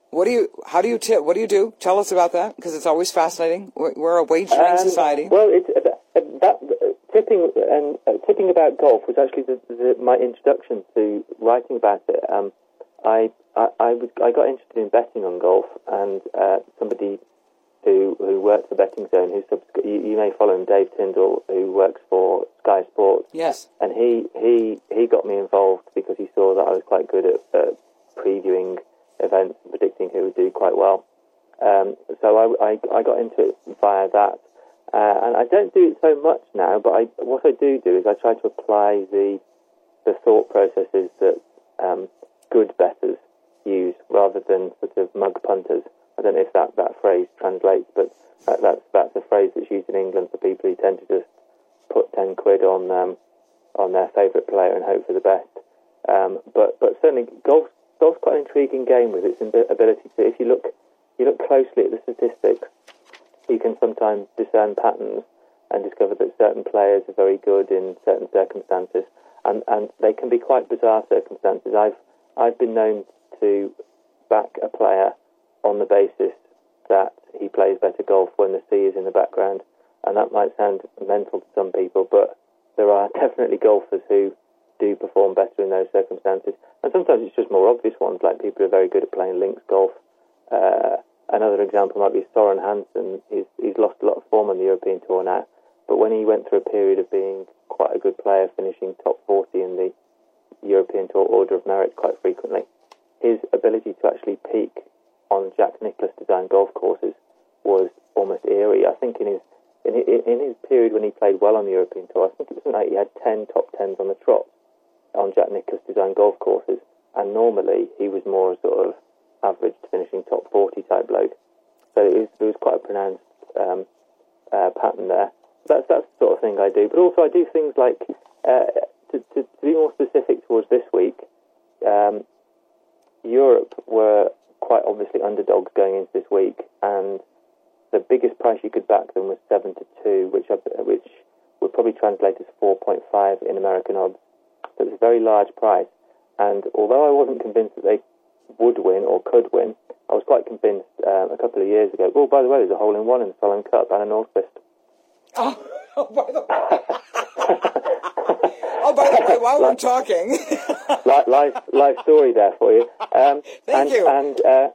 What do you? How do you tip? What do you do? Tell us about that, because it's always fascinating. We're, we're a wagering um, society. Well, it's uh, that uh, tipping and uh, tipping about golf was actually the, the, my introduction to writing about it. Um, I I I, was, I got interested in betting on golf, and uh, somebody who who works for Betting Zone, who subscri- you, you may follow him, Dave Tyndall, who works for Sky Sports. Yes. And he, he, he got me involved because he saw that I was quite good at uh, previewing events and predicting who would do quite well. Um, so I, I, I got into it via that. Uh, and I don't do it so much now, but I, what I do do is I try to apply the the thought processes that um, good bettors use rather than sort of mug punters. I don't know if that, that phrase translates, but that, that's that's a phrase that's used in England for people who tend to just put ten quid on um, on their favourite player and hope for the best. Um, but but certainly golf golf's quite an intriguing game with its ability to, if you look you look closely at the statistics, you can sometimes discern patterns and discover that certain players are very good in certain circumstances, and, and they can be quite bizarre circumstances. I've I've been known to back a player on the basis that he plays better golf when the sea is in the background, and that might sound mental to some people, but there are definitely golfers who do perform better in those circumstances, and sometimes it's just more obvious ones, like people who are very good at playing links golf. Uh, another example might be Soren Hansen. He's, he's lost a lot of form on the European Tour now, but when he went through a period of being quite a good player, finishing top forty in the European Tour Order of Merit quite frequently, his ability to actually peak on Jack Nicklaus designed golf courses was almost eerie. I think in his in his, in his period when he played well on the European Tour, I think it was like he had ten top tens on the trot on Jack Nicklaus designed golf courses, and normally he was more sort of average to finishing top forty type bloke. So it was, there was quite a pronounced um, uh, pattern there. That's that's the sort of thing I do. But also I do things like, uh, to, to, to be more specific towards this week, um, Europe were quite obviously underdogs going into this week, and the biggest price you could back them was seven to two, which which would probably translate as four point five in American odds. So it's a very large price, and although I wasn't convinced that they would win or could win, I was quite convinced um, a couple of years ago. Oh, by the way, there's a hole-in-one in the Solheim Cup and a Northwest. Oh, oh, by the way. Oh, by the way, while we're talking. live, live story there for you. Um, Thank and, you. And, uh,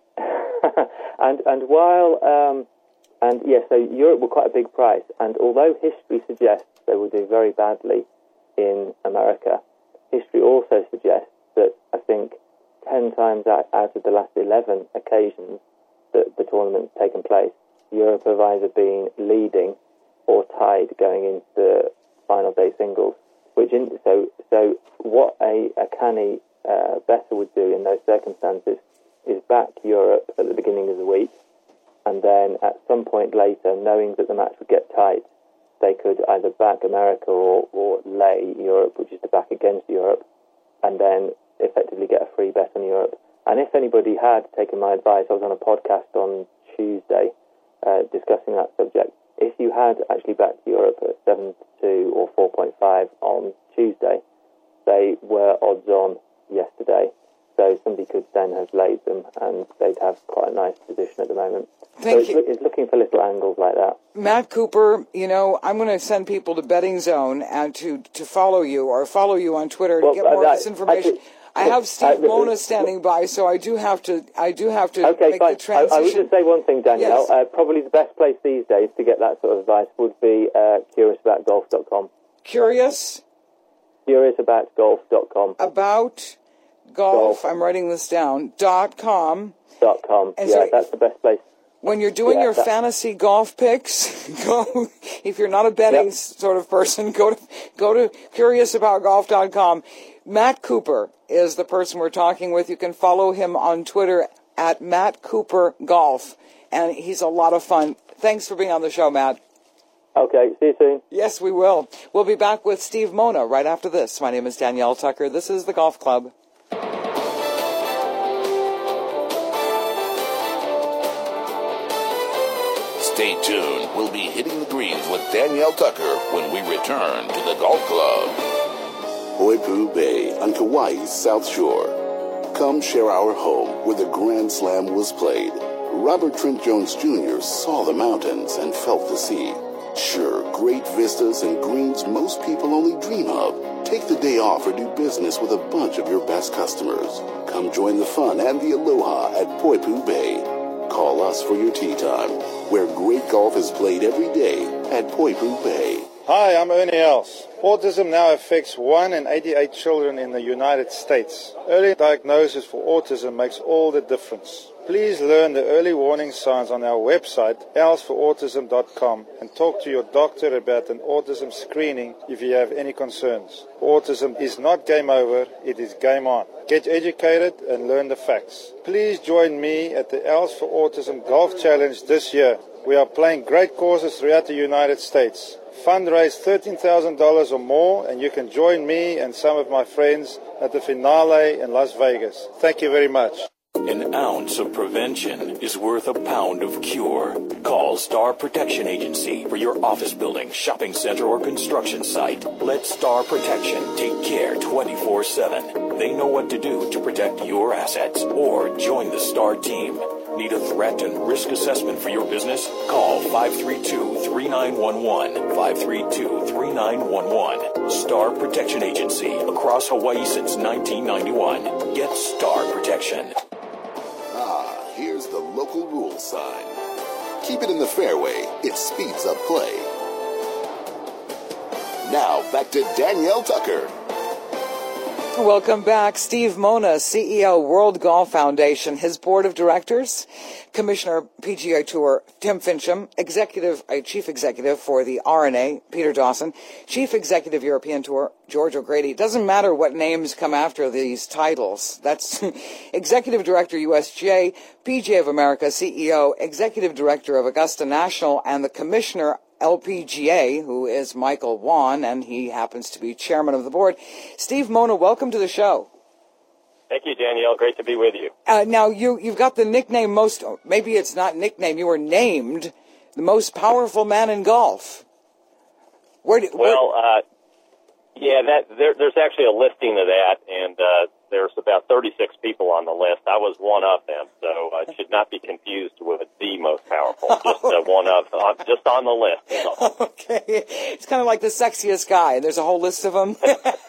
and, and while, um, and yes, yeah, so Europe were quite a big price, and although history suggests they will do very badly in America, history also suggests that I think ten times out, out of the last eleven occasions that the tournament's taken place, Europe have either been leading or tied going into the final day singles. Which in, so so what a, a canny uh, bettor would do in those circumstances is back Europe at the beginning of the week, and then at some point later, knowing that the match would get tight, they could either back America or, or lay Europe, which is to back against Europe, and then effectively get a free bet on Europe. And if anybody had taken my advice, I was on a podcast on Tuesday uh, discussing that subject. If you had actually backed Europe at seven to two or four point five on Tuesday, they were odds on yesterday. So somebody could then have laid them, and they'd have quite a nice position at the moment. Thank so you. It's, it's looking for little angles like that. Matt Cooper, you know, I'm going to send people to Betting Zone and to, to follow you or follow you on Twitter to well, get more uh, of this information. Actually, I have Steve uh, Mona standing by, so I do have to. I do have to okay, make fine. the transition. I, I would just say one thing, Danielle. Yes. Uh, probably the best place these days to get that sort of advice would be uh, curious about golf dot com. Curious curious about golf dot com. About golf. golf. I'm writing this down. Dot com. Dot com. And yeah, so that's the best place. When you're doing yeah, your that, fantasy golf picks, go. If you're not a betting yep. sort of person, go to go to curious about golf dot com. Matt Cooper is the person we're talking with. You can follow him on Twitter at Matt Cooper Golf, and he's a lot of fun. Thanks for being on the show, Matt. Okay, see you soon. Yes, we will. We'll be back with Steve Mona right after this. My name is Danielle Tucker. This is the Golf Club. Stay tuned. We'll be hitting the greens with Danielle Tucker when we return to the Golf Club. Hoipu Bay on Kauai's South Shore. Come share our home where the Grand Slam was played. Robert Trent Jones Junior saw the mountains and felt the sea. Sure, great vistas and greens most people only dream of. Take the day off or do business with a bunch of your best customers. Come join the fun and the aloha at Poipu Bay. Call us for your tea time, where great golf is played every day at Poipu Bay. Hi, I'm Ernie Els. Autism now affects one in eighty-eight children in the United States. Early diagnosis for autism makes all the difference. Please learn the early warning signs on our website, els for autism dot com, and talk to your doctor about an autism screening if you have any concerns. Autism is not game over, it is game on. Get educated and learn the facts. Please join me at the Els for Autism Golf Challenge this year. We are playing great courses throughout the United States. Fundraise thirteen thousand dollars or more, and you can join me and some of my friends at the finale in Las Vegas. Thank you very much. An ounce of prevention is worth a pound of cure. Call Star Protection Agency for your office building, shopping center, or construction site. Let Star Protection take care twenty-four seven. They know what to do to protect your assets. Or join the Star team. Need a threat and risk assessment for your business? Call five three two, three nine one one, five three two, three nine one one. Star Protection Agency, across Hawaii since nineteen ninety-one. Get Star Protection. Ah, here's the local rules sign. Keep it in the fairway. It speeds up play. Now, back to Danielle Tucker. Welcome back. Steve Mona, C E O, World Golf Foundation, his board of directors, Commissioner P G A Tour, Tim Fincham, executive, uh, chief executive for the R N A, Peter Dawson, chief executive European Tour, George O'Grady. It doesn't matter what names come after these titles. That's executive director U S G A, P G A of America, C E O, executive director of Augusta National, and the commissioner L P G A, who is Michael Wan, and he happens to be chairman of the board. Steve Mona, welcome to the show. Thank you, Danielle. Great to be with you. Uh, now, you, you've got the nickname most, maybe it's not nickname, you were named the most powerful man in golf. Where do, where, well, uh, yeah, that there, there's actually a listing of that, and uh, there's about thirty-six people on the list. I was one of them, so uh, it should not be confused with the most powerful. Just uh, one of, uh, just on the list. So. Okay, it's kind of like the sexiest guy. There's a whole list of them.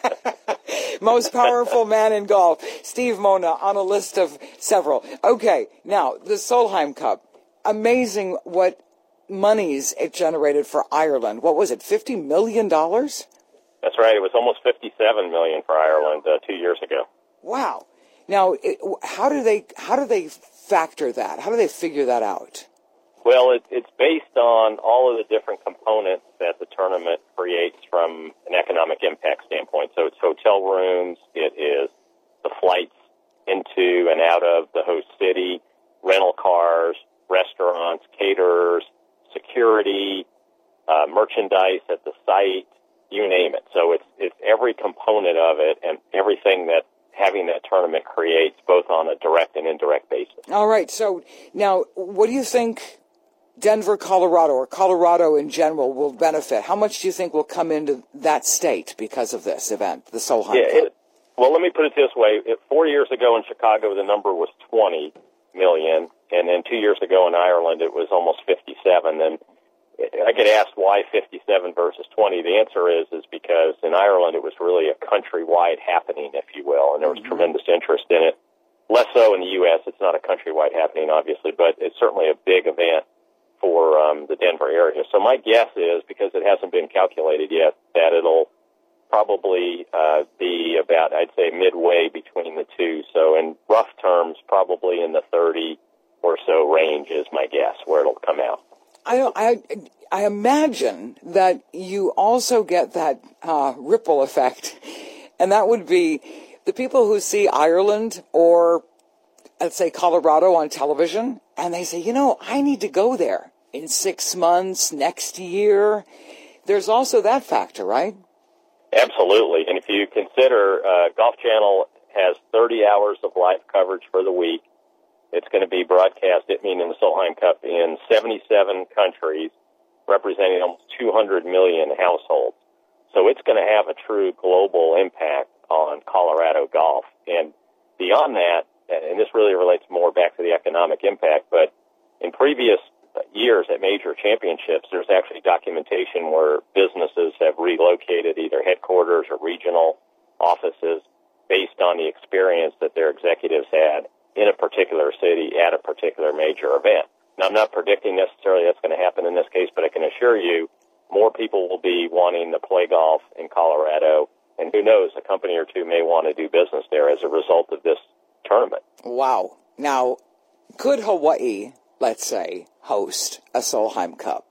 Most powerful man in golf, Steve Mona, on a list of several. Okay, now the Solheim Cup. Amazing what monies it generated for Ireland. What was it, fifty million dollars? That's right. It was almost fifty-seven million dollars for Ireland uh, two years ago. Wow. Now, it, how do they how do they factor that? How do they figure that out? Well, it, it's based on all of the different components that the tournament creates from an economic impact standpoint. So it's hotel rooms, it is the flights into and out of the host city, rental cars, restaurants, caterers, security, uh, merchandise at the site, you name it. So it's it's every component of it and everything that having that tournament creates, both on a direct and indirect basis. All right. So now, what do you think Denver, Colorado, or Colorado in general will benefit? How much do you think will come into that state because of this event, the Solheim yeah, Cup? It, well, let me put it this way. It, four years ago in Chicago, the number was twenty million, and then two years ago in Ireland, it was almost fifty-seven. And I get asked why fifty-seven versus twenty. The answer is is because in Ireland it was really a countrywide happening, if you will, and there was mm-hmm. tremendous interest in it. Less so in the U S It's not a countrywide happening, obviously, but it's certainly a big event for um, the Denver area. So my guess is, because it hasn't been calculated yet, that it'll probably uh, be about, I'd say, midway between the two. So in rough terms, probably in the thirty or so range is my guess where it'll come out. I, I, I imagine that you also get that uh, ripple effect, and that would be the people who see Ireland or, let's say, Colorado on television, and they say, you know, I need to go there in six months, next year. There's also that factor, right? Absolutely. And if you consider uh, Golf Channel has thirty hours of live coverage for the week, it's going to be broadcast, it meaning the Solheim Cup, in seventy-seven countries, representing almost two hundred million households. So it's going to have a true global impact on Colorado golf. And the beyond that, and this really relates more back to the economic impact, but in previous years at major championships, there's actually documentation where businesses have relocated either headquarters or regional offices based on the experience that their executives had in a particular city at a particular major event. Now, I'm not predicting necessarily that's going to happen in this case, but I can assure you more people will be wanting to play golf in Colorado, and who knows, a company or two may want to do business there as a result of this tournament. Wow. Now, could Hawaii, let's say, host a Solheim Cup?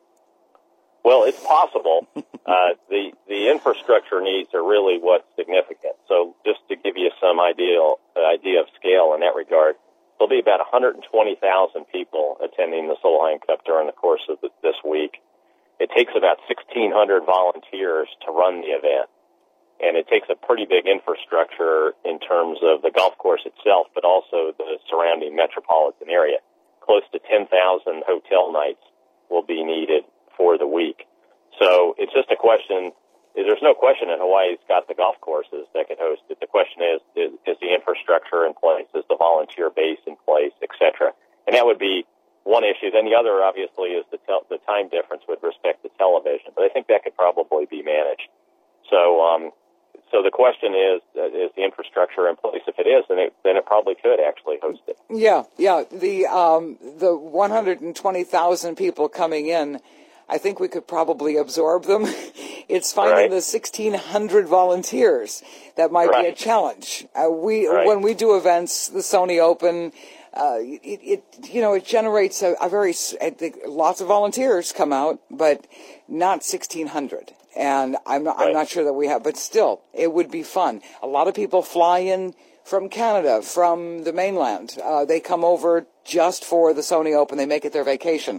Well, it's possible. uh, the the infrastructure needs are really what's significant. So just to give you some ideal, uh, idea of scale in that regard, there'll be about one hundred twenty thousand people attending the Solheim Cup during the course of the, this week. It takes about sixteen hundred volunteers to run the event, and it takes a pretty big infrastructure in terms of the golf course itself, but also the surrounding metropolitan area. Close to ten thousand hotel nights will be needed for the week. So it's just a question, there's no question that Hawaii's got the golf courses that can host it. The question is, is, is the infrastructure in place? Is the volunteer base in place, et cetera? And that would be one issue. Then the other, obviously, is the, tel- the time difference with respect to television. But I think that could probably be managed. So um, so the question is, uh, is the infrastructure in place? If it is, then it, then it probably could actually host it. Yeah, yeah. The, um, the one hundred twenty thousand people coming in, I think we could probably absorb them. It's finding right. the sixteen hundred volunteers that might right. be a challenge. Uh, we right. When we do events, the Sony Open, uh, it, it you know it generates a, a very I think lots of volunteers come out, but not sixteen hundred. And I'm not, right. I'm not sure that we have, but still, it would be fun. A lot of people fly in from Canada, from the mainland. Uh, they come over just for the Sony Open. They make it their vacation.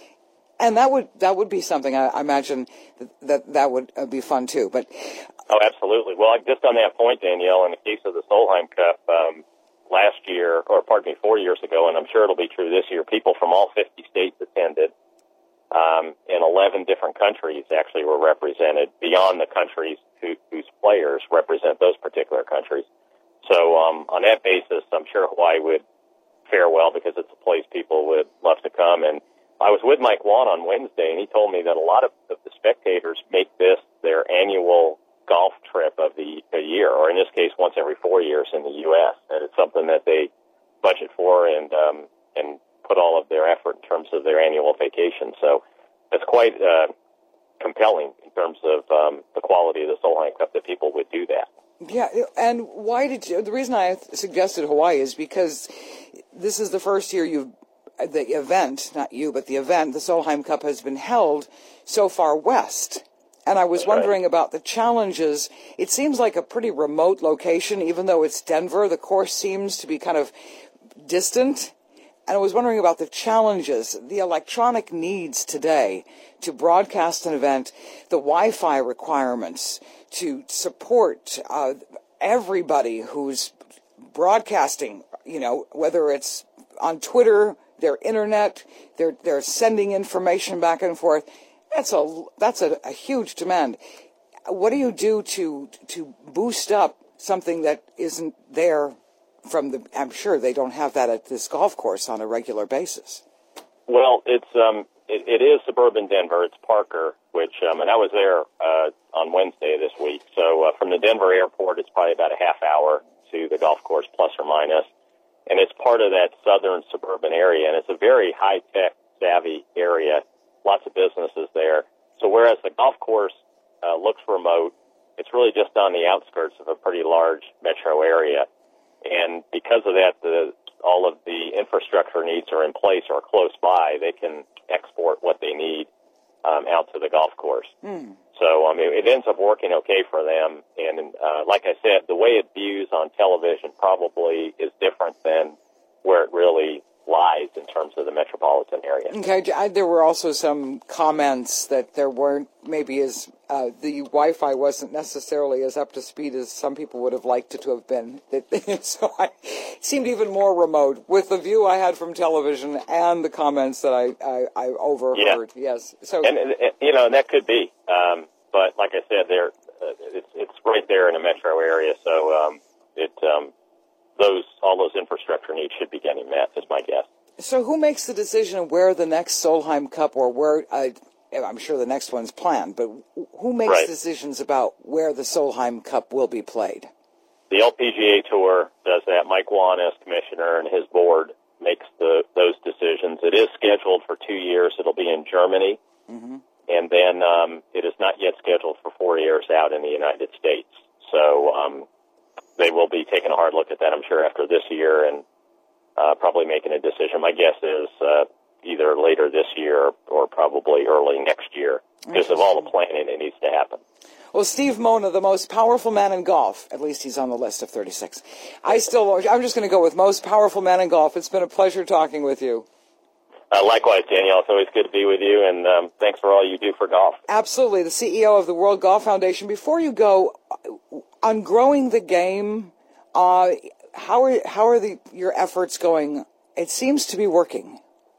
And that would that would be something I, I imagine that, that that would uh, be fun too. But oh, absolutely. Well, just on that point, Danielle, in the case of the Solheim Cup um, last year, or pardon me, four years ago, and I'm sure it'll be true this year, people from all fifty states attended, um, and eleven different countries actually were represented beyond the countries who, whose players represent those particular countries. So um, on that basis, I'm sure Hawaii would fare well because it's a place people would love to come. And I was with Mike Wan on Wednesday, and he told me that a lot of, of the spectators make this their annual golf trip of the a year, or in this case, once every four years in the U S And it's something that they budget for and um, and put all of their effort in terms of their annual vacation. So it's quite uh, compelling in terms of um, the quality of the Solheim Cup that people would do that. Yeah, and why did you, the reason I suggested Hawaii is because this is the first year you've the event, not you, but the event, the Solheim Cup, has been held so far west. And I was wondering about the challenges. It seems like a pretty remote location, even though it's Denver. The course seems to be kind of distant. And I was wondering about the challenges, the electronic needs today to broadcast an event, the Wi-Fi requirements to support uh, everybody who's broadcasting, you know, whether it's on Twitter, their internet, they're they're sending information back and forth. That's a that's a, a huge demand. What do you do to to boost up something that isn't there from the? I'm sure they don't have that at this golf course on a regular basis. Well, it's um it, it is suburban Denver. It's Parker, which um and I was there uh, on Wednesday this week. So uh, from the Denver airport, it's probably about a half hour to the golf course, plus or minus. And it's part of that southern suburban area, and it's a very high-tech, savvy area, lots of businesses there. So whereas the golf course uh, looks remote, it's really just on the outskirts of a pretty large metro area. And because of that, the, all of the infrastructure needs are in place or close by. They can export what they need um, out to the golf course. Mm. So, I mean, it ends up working okay for them. And uh, like I said, the way it views on television probably is different than where it really lies in terms of the metropolitan area. Okay, I, there were also some comments that there weren't maybe as uh, the Wi-Fi wasn't necessarily as up to speed as some people would have liked it to have been. It, so I, it seemed even more remote with the view I had from television and the comments that I, I, I overheard. Yeah. Yes, so and, and you know, and that could be. Um, but like I said, there uh, it's it's right there in a metro area, so um, it. Um, those all those infrastructure needs should be getting met, is my guess. So who makes the decision of where the next Solheim Cup or where, uh, I'm sure the next one's planned, but who makes right. decisions about where the Solheim Cup will be played? The L P G A Tour does that. Mike Wan, as commissioner, and his board makes the those decisions. It is scheduled for two years. It'll be in Germany. Mm-hmm. And then um, it is not yet scheduled for four years out in the United States. So um, they will be taking a hard look at that, I'm sure, after this year and uh, probably making a decision. My guess is uh, either later this year or probably early next year because of all the planning that needs to happen. Well, Steve Mona, the most powerful man in golf, at least he's on the list of thirty-six. I still, I'm just going to go with most powerful man in golf. It's been a pleasure talking with you. Uh, likewise, Danielle. It's always good to be with you, and um, thanks for all you do for golf. Absolutely. The C E O of the World Golf Foundation. Before you go, on growing the game, uh, how are how are the your efforts going? It seems to be working.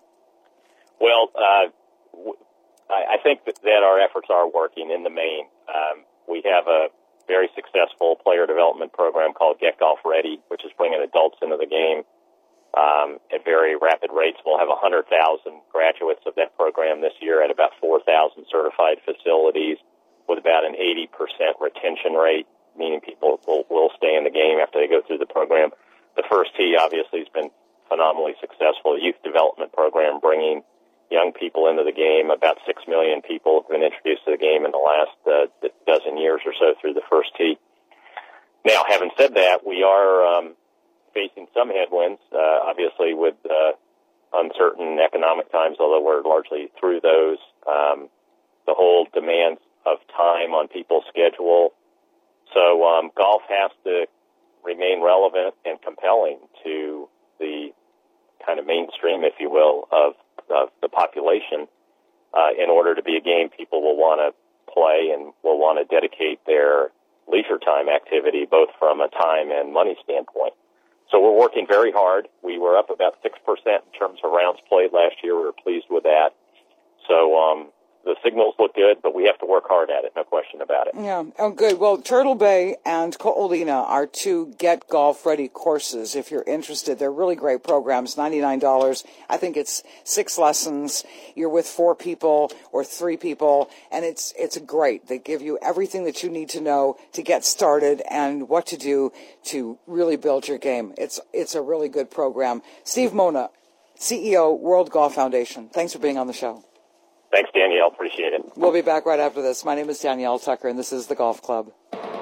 Well, uh, w- I, I think that, that our efforts are working in the main. Um, we have a very successful player development program called Get Golf Ready, which is bringing adults into the game. Um, at very rapid rates. We'll have one hundred thousand graduates of that program this year at about four thousand certified facilities with about an eighty percent retention rate, meaning people will, will stay in the game after they go through the program. The First Tee obviously has been phenomenally successful. The youth development program bringing young people into the game. About six million people have been introduced to the game in the last uh, dozen years or so through the First Tee. Now, having said that, we are um, facing some headwinds, uh, obviously with uh, uncertain economic times, although we're largely through those. Um, the whole demands of time on people's schedule. So um, golf has to remain relevant and compelling to the kind of mainstream, if you will, of, of the population uh, in order to be a game people will want to play and will want to dedicate their leisure time activity, both from a time and money standpoint. So we're working very hard. We were up about six percent in terms of rounds played last year. We were pleased with that. So um, the signals look good, but we have to work hard at it, no question about it. Yeah, oh, good. Well, Turtle Bay and Ko'olina are two Get Golf Ready courses. If you're interested, they're really great programs, ninety-nine dollars. I think it's six lessons. You're with four people or three people, and it's it's great. They give you everything that you need to know to get started and what to do to really build your game. It's it's a really good program. Steve Mona, C E O, World Golf Foundation. Thanks for being on the show. Thanks, Danielle. Appreciate it. We'll be back right after this. My name is Danielle Tucker, and this is The Golf Club.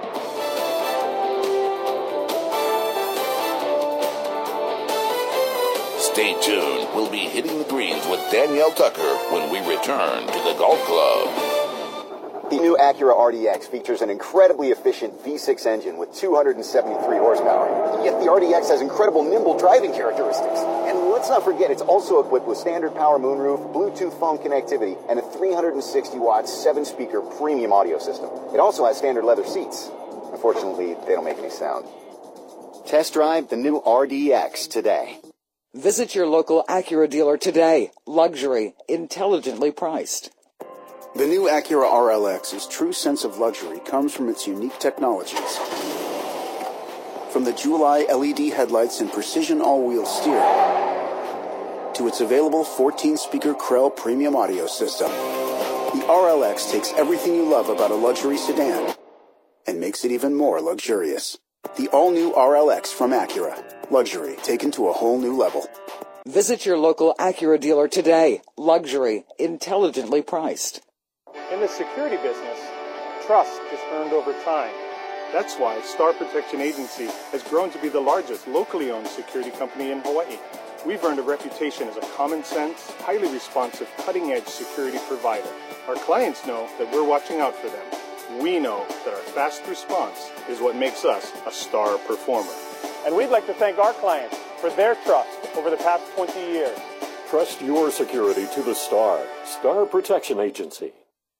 Stay tuned. We'll be hitting the greens with Danielle Tucker when we return to The Golf Club. The new Acura R D X features an incredibly efficient V six engine with two hundred seventy-three horsepower. Yet the R D X has incredible nimble driving characteristics. And let's not forget, it's also equipped with standard power moonroof, Bluetooth phone connectivity, and a three hundred sixty watt seven speaker premium audio system. It also has standard leather seats. Unfortunately, they don't make any sound. Test drive the new R D X today. Visit your local Acura dealer today. Luxury, intelligently priced. The new Acura R L X's true sense of luxury comes from its unique technologies. From the Jewel-Eye L E D headlights and precision all-wheel steer, to its available fourteen speaker Krell premium audio system, the R L X takes everything you love about a luxury sedan and makes it even more luxurious. The all-new R L X from Acura. Luxury taken to a whole new level. Visit your local Acura dealer today. Luxury, intelligently priced. In the security business, trust is earned over time. That's why Star Protection Agency has grown to be the largest locally owned security company in Hawaii. We've earned a reputation as a common sense, highly responsive, cutting-edge security provider. Our clients know that we're watching out for them. We know that our fast response is what makes us a star performer. And we'd like to thank our clients for their trust over the past twenty years. Trust your security to the Star. Star Protection Agency.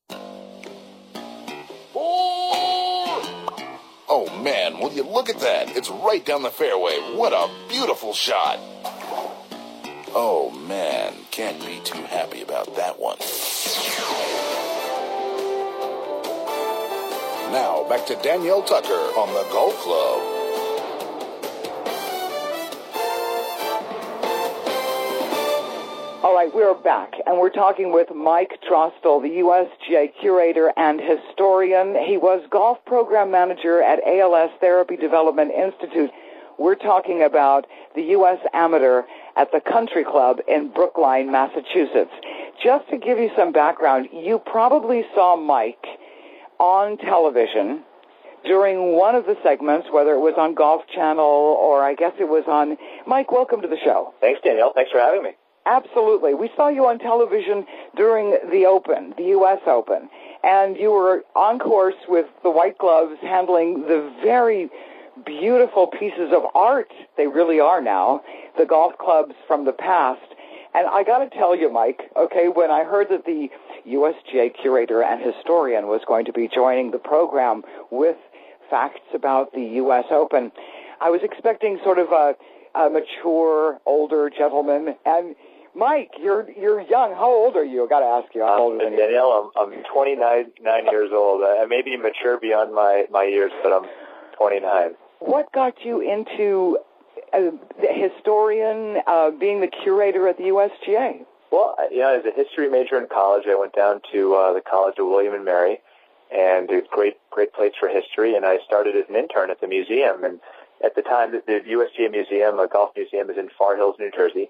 Oh man, will you look at that? It's right down the fairway. What a beautiful shot. Oh man, can't be too happy about that one. Now, back to Danielle Tucker on the Golf Club. right, we're back, and we're talking with Mike Trostel, the U S G A curator and historian. He was golf program manager at A L S Therapy Development Institute. We're talking about the U S Amateur at the Country Club in Brookline, Massachusetts. Just to give you some background, you probably saw Mike on television during one of the segments, whether it was on Golf Channel or I guess it was on... Mike, welcome to the show. Thanks, Danielle. Thanks for having me. Absolutely. We saw you on television during the Open, the U S Open, and you were on course with the white gloves handling the very beautiful pieces of art, they really are now, the golf clubs from the past. And I got to tell you, Mike, okay, when I heard that the U S G A curator and historian was going to be joining the program with facts about the U S Open, I was expecting sort of a, a mature, older gentleman. And Mike, you're you're young. How old are you? I got to ask you. How old um, are you? Danielle, I'm I'm twenty-nine nine years old. I may be mature beyond my, my years, but I'm twenty-nine. What got you into uh, the historian, uh, being the curator at the U S G A? Well, you know, as a history major in college, I went down to uh, the College of William and Mary, and it's a great, great place for history, and I started as an intern at the museum. And at the time, the, the U S G A Museum, a golf museum, is in Far Hills, New Jersey,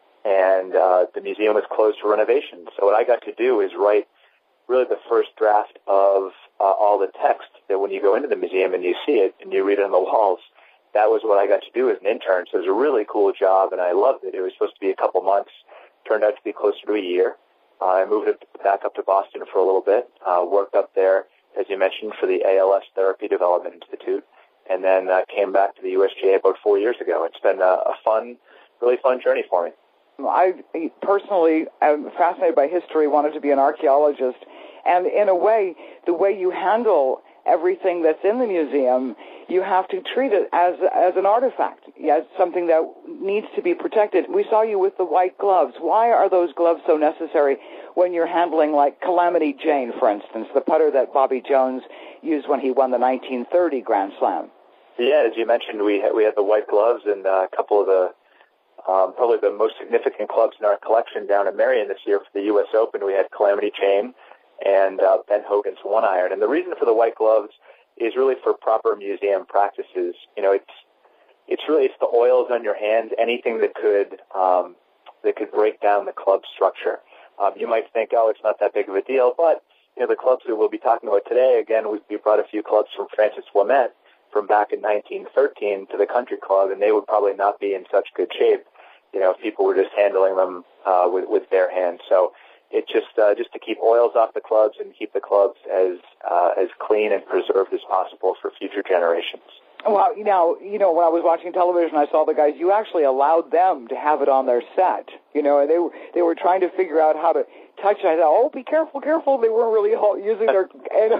and uh, the museum was closed for renovation. So what I got to do is write really the first draft of uh, all the text that when you go into the museum and you see it and you read it on the walls, that was what I got to do as an intern. So it was a really cool job, and I loved it. It was supposed to be a couple months, turned out to be closer to a year. Uh, I moved it back up to Boston for a little bit, uh, worked up there, as you mentioned, for the A L S Therapy Development Institute, and then uh, came back to the U S G A about four years ago. It's been a, a fun, really fun journey for me. I personally am fascinated by history, wanted to be an archaeologist, and in a way, the way you handle everything that's in the museum, you have to treat it as as an artifact, as something that needs to be protected. We saw you with the white gloves. Why are those gloves so necessary when you're handling, like, Calamity Jane, for instance, the putter that Bobby Jones used when he won the nineteen thirty Grand Slam? Yeah, as you mentioned, we had, we had the white gloves and uh, a couple of the Um, probably the most significant clubs in our collection down at Marion this year for the U S Open. We had Calamity Jane and uh, Ben Hogan's one iron. And the reason for the white gloves is really for proper museum practices. You know, it's it's really it's the oils on your hands, anything that could um, that could break down the club structure. Um, you might think, oh, it's not that big of a deal, but you know, the clubs that we'll be talking about today. Again, we, we brought a few clubs from Francis Ouimet from back in nineteen thirteen to the Country Club, and they would probably not be in such good shape, you know, if people were just handling them uh, with, with bare hands. So it just uh, just to keep oils off the clubs and keep the clubs as uh, as clean and preserved as possible for future generations. Well, you know, you know, when I was watching television, I saw the guys. You actually allowed them to have it on their set. You know, and they were they were trying to figure out how to touch it. I thought, oh, be careful, careful. They weren't really using their. And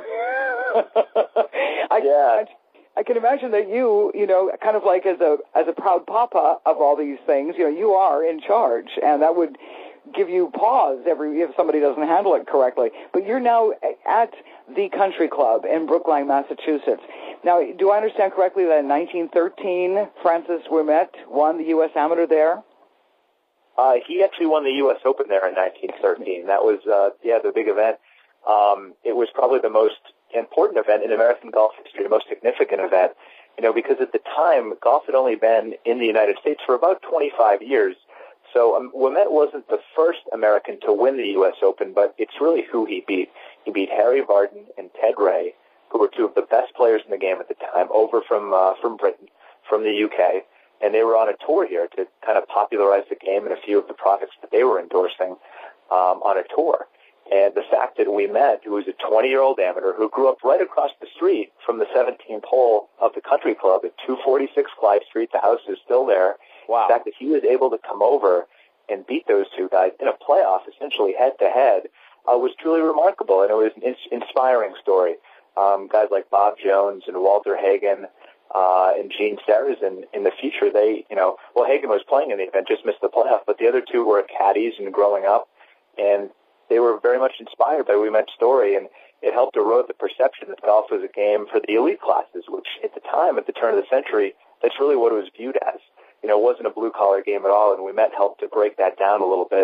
I, yeah. I can imagine that you, you know, kind of like as a as a proud papa of all these things, you know, you are in charge, and that would give you pause every if somebody doesn't handle it correctly. But you're now at the Country Club in Brookline, Massachusetts. Now, do I understand correctly that in nineteen thirteen, Francis Ouimet won the U S Amateur there? Uh, he actually won the U S Open there in nineteen thirteen. That was, uh, yeah, the big event. Um, it was probably the most important event in American golf history, the most significant event, you know, because at the time, golf had only been in the United States for about twenty-five years. So um, Ouimet wasn't the first American to win the U S Open, but it's really who he beat. He beat Harry Vardon and Ted Ray, who were two of the best players in the game at the time, over from uh, from Britain, from the U K, and they were on a tour here to kind of popularize the game and a few of the products that they were endorsing um, on a tour. And the fact that Ouimet, who was a twenty-year-old amateur who grew up right across the street from the seventeenth hole of the Country Club at two forty-six Clive Street, the house is still there. Wow. The fact that he was able to come over and beat those two guys in a playoff, essentially head-to-head, uh, was truly remarkable, and it was an in- inspiring story. Um, guys like Bob Jones and Walter Hagen uh, and Gene Sarazen, in the future, they, you know, well, Hagen was playing in the event, just missed the playoff, but the other two were caddies and growing up, and they were very much inspired by Ouimet's story, and it helped erode the perception that golf was a game for the elite classes, which at the time, at the turn of the century, that's really what it was viewed as. You know, it wasn't a blue-collar game at all, and Ouimet helped to break that down a little bit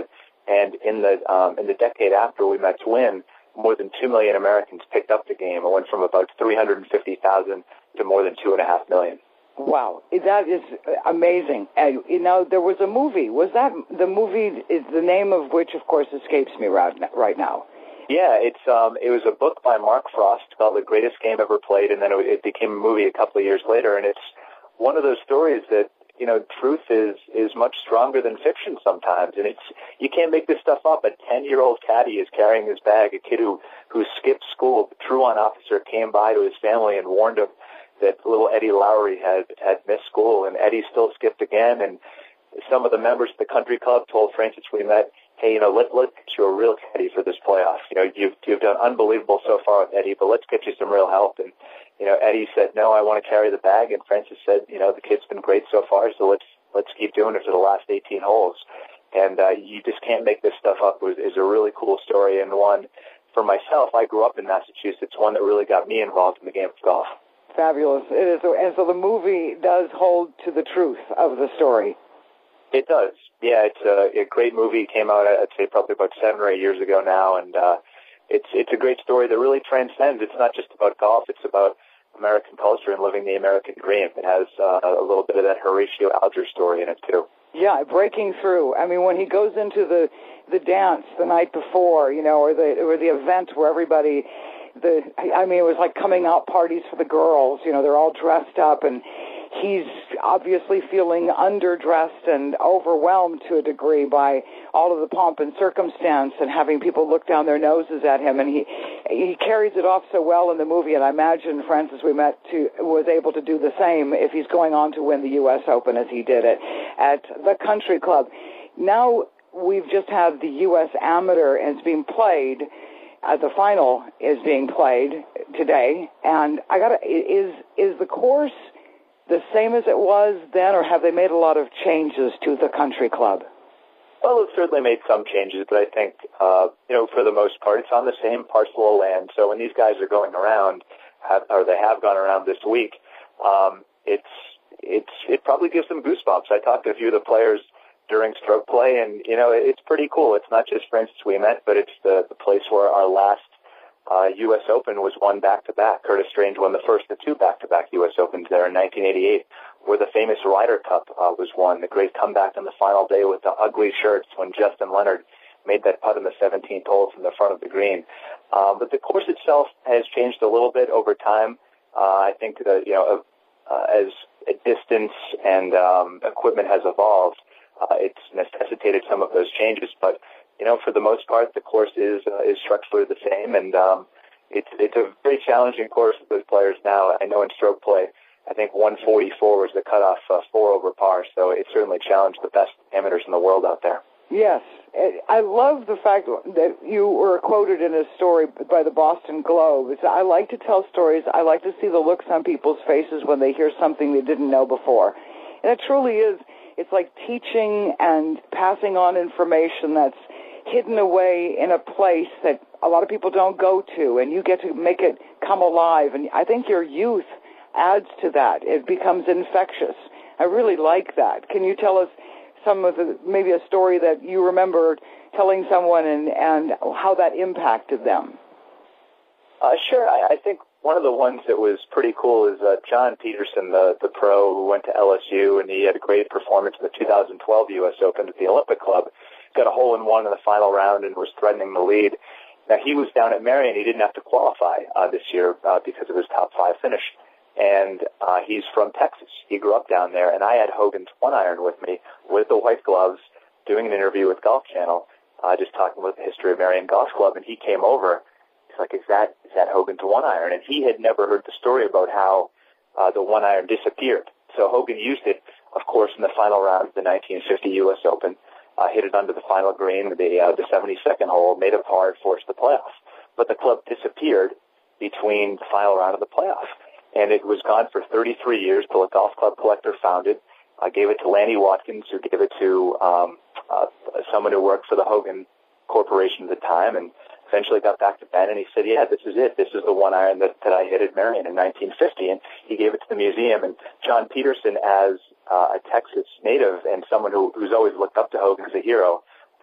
And in the um, in the decade after we Mets win, more than two million Americans picked up the game. It went from about three hundred fifty thousand to more than two and a half million. Wow, that is amazing. And, you know, there was a movie. Was that the movie, is the name of which, of course, escapes me right right now? Yeah, it's um, it was a book by Mark Frost called The Greatest Game Ever Played, and then it, it became a movie a couple of years later. And it's one of those stories that, you know, truth is is much stronger than fiction sometimes. And it's you can't make this stuff up. A ten-year-old caddy is carrying his bag. A kid who, who skipped school, the Truon officer came by to his family and warned him that little Eddie Lowry had, had missed school, and Eddie still skipped again. And some of the members of the country club told Francis Ouimet, hey, you know, let, let's get you a real caddy for this playoff. You know, you've, you've done unbelievable so far with Eddie, but let's get you some real help. And, you know, Eddie said, no, I want to carry the bag. And Francis said, you know, the kid's been great so far, so let's, let's keep doing it for the last eighteen holes. And, uh, you just can't make this stuff up. It is a really cool story, and one for myself. I grew up in Massachusetts, one that really got me involved in the game of golf. Fabulous. It is, and so the movie does hold to the truth of the story. It does. Yeah, it's a, a great movie. It came out, I'd say, probably about seven or eight years ago now, and uh, it's it's a great story that really transcends. It's not just about golf. It's about American culture and living the American dream. It has uh, a little bit of that Horatio Alger story in it, too. Yeah, breaking through. I mean, when he goes into the the dance the night before, you know, or the or the event where everybody... The, I mean, it was like coming out parties for the girls. You know, they're all dressed up, and he's obviously feeling underdressed and overwhelmed to a degree by all of the pomp and circumstance and having people look down their noses at him. And he he carries it off so well in the movie, and I imagine Francis Ouimet to, was able to do the same if he's going on to win the U S Open as he did it at the Country Club. Now we've just had the U S Amateur, and it's being played. Uh, the final is being played today, and I got is is the course the same as it was then, or have they made a lot of changes to the Country Club? Well, it's certainly made some changes, but I think uh, you know, for the most part, it's on the same parcel of land. So when these guys are going around, have, or they have gone around this week, um, it's it's it probably gives them goosebumps. I talked to a few of the players during stroke play, and, you know, it's pretty cool. It's not just Francis Ouimet, but it's the, the place where our last uh, U S Open was won back-to-back. Curtis Strange won the first of two back-to-back U S Opens there in nineteen eighty-eight, where the famous Ryder Cup uh, was won, the great comeback on the final day with the ugly shirts when Justin Leonard made that putt in the seventeenth hole from the front of the green. Um, but the course itself has changed a little bit over time. Uh, I think that, you know, uh, as distance and um, equipment has evolved, Uh, it's necessitated some of those changes, but, you know, for the most part, the course is uh, is structurally the same, and um, it's it's a very challenging course for those players now. I know in stroke play, I think one forty-four was the cutoff, uh, four over par, so it certainly challenged the best amateurs in the world out there. Yes. I love the fact that you were quoted in a story by the Boston Globe. It's, I like to tell stories. I like to see the looks on people's faces when they hear something they didn't know before. And it truly is. It's like teaching and passing on information that's hidden away in a place that a lot of people don't go to, and you get to make it come alive. And I think your youth adds to that. It becomes infectious. I really like that. Can you tell us some of the, maybe a story that you remember telling someone and, and how that impacted them? Uh, sure. I, I think one of the ones that was pretty cool is uh, John Peterson, the, the pro who went to L S U, and he had a great performance in the two thousand twelve U S Open at the Olympic Club. Got a hole-in-one in the final round and was threatening the lead. Now, he was down at Marion. He didn't have to qualify uh, this year uh, because of his top five finish. And uh, he's from Texas. He grew up down there, and I had Hogan's one iron with me with the white gloves doing an interview with Golf Channel, uh, just talking about the history of Marion Golf Club, and he came over. Like, is that is that Hogan's one iron? And he had never heard the story about how uh, the one iron disappeared. So Hogan used it, of course, in the final round of the nineteen fifty U S Open, uh, hit it under the final green, the uh, the seventy-second hole, made a par, forced the playoff. But the club disappeared between the final round of the playoff, and it was gone for thirty-three years till a golf club collector found it. I uh, gave it to Lanny Watkins, who gave it to um, uh, someone who worked for the Hogan Corporation at the time, and eventually got back to Ben, and he said, yeah, this is it. This is the one iron that, that I hit at Marion in nineteen fifty, and he gave it to the museum. And John Peterson, as uh, a Texas native and someone who, who's always looked up to Hogan as a hero,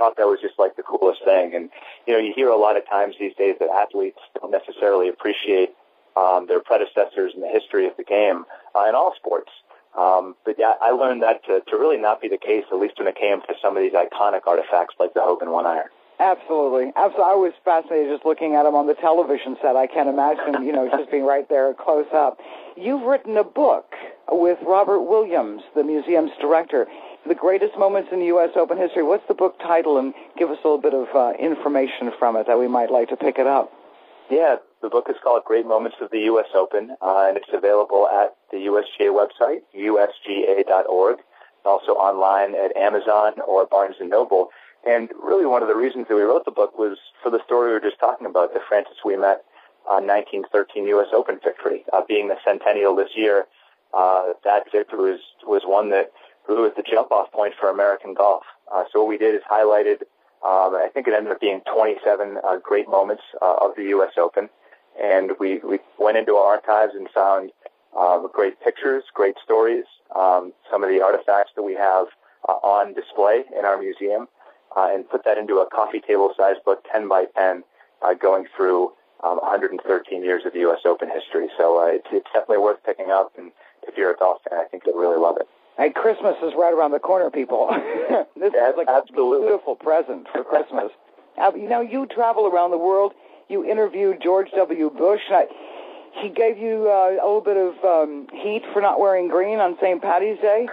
thought that was just like the coolest thing. And, you know, you hear a lot of times these days that athletes don't necessarily appreciate um, their predecessors in the history of the game uh, in all sports. Um, but yeah, I learned that to, to really not be the case, at least when it came to some of these iconic artifacts like the Hogan One Iron. Absolutely. Absolutely. I was fascinated just looking at him on the television set. I can't imagine, you know, just being right there close up. You've written a book with Robert Williams, the museum's director, The Greatest Moments in U S Open History. What's the book title? And give us a little bit of uh, information from it that we might like to pick it up. Yeah, the book is called Great Moments of the U S Open, uh, and it's available at the U S G A website, U S G A dot org, also online at Amazon or Barnes and Noble. And really one of the reasons that we wrote the book was for the story we were just talking about, the Francis Ouimet uh, nineteen thirteen U S Open victory. Uh, being the centennial this year, uh, that victory was, was one that really was the jump-off point for American golf. Uh, so what we did is highlighted, um, I think it ended up being twenty-seven uh, great moments uh, of the U S Open. And we, we went into our archives and found um, great pictures, great stories, um, some of the artifacts that we have uh, on display in our museum. Uh, and put that into a coffee table-sized book, ten by ten, uh, going through um, one hundred thirteen years of U S Open history. So uh, it's, it's definitely worth picking up, and if you're a golf fan, I think you'll really love it. Hey, Christmas is right around the corner, people. This yeah, is like absolutely. a beautiful present for Christmas. uh, you know, you travel around the world. You interviewed George W. Bush. I, he gave you uh, a little bit of um, heat for not wearing green on Saint Patty's Day.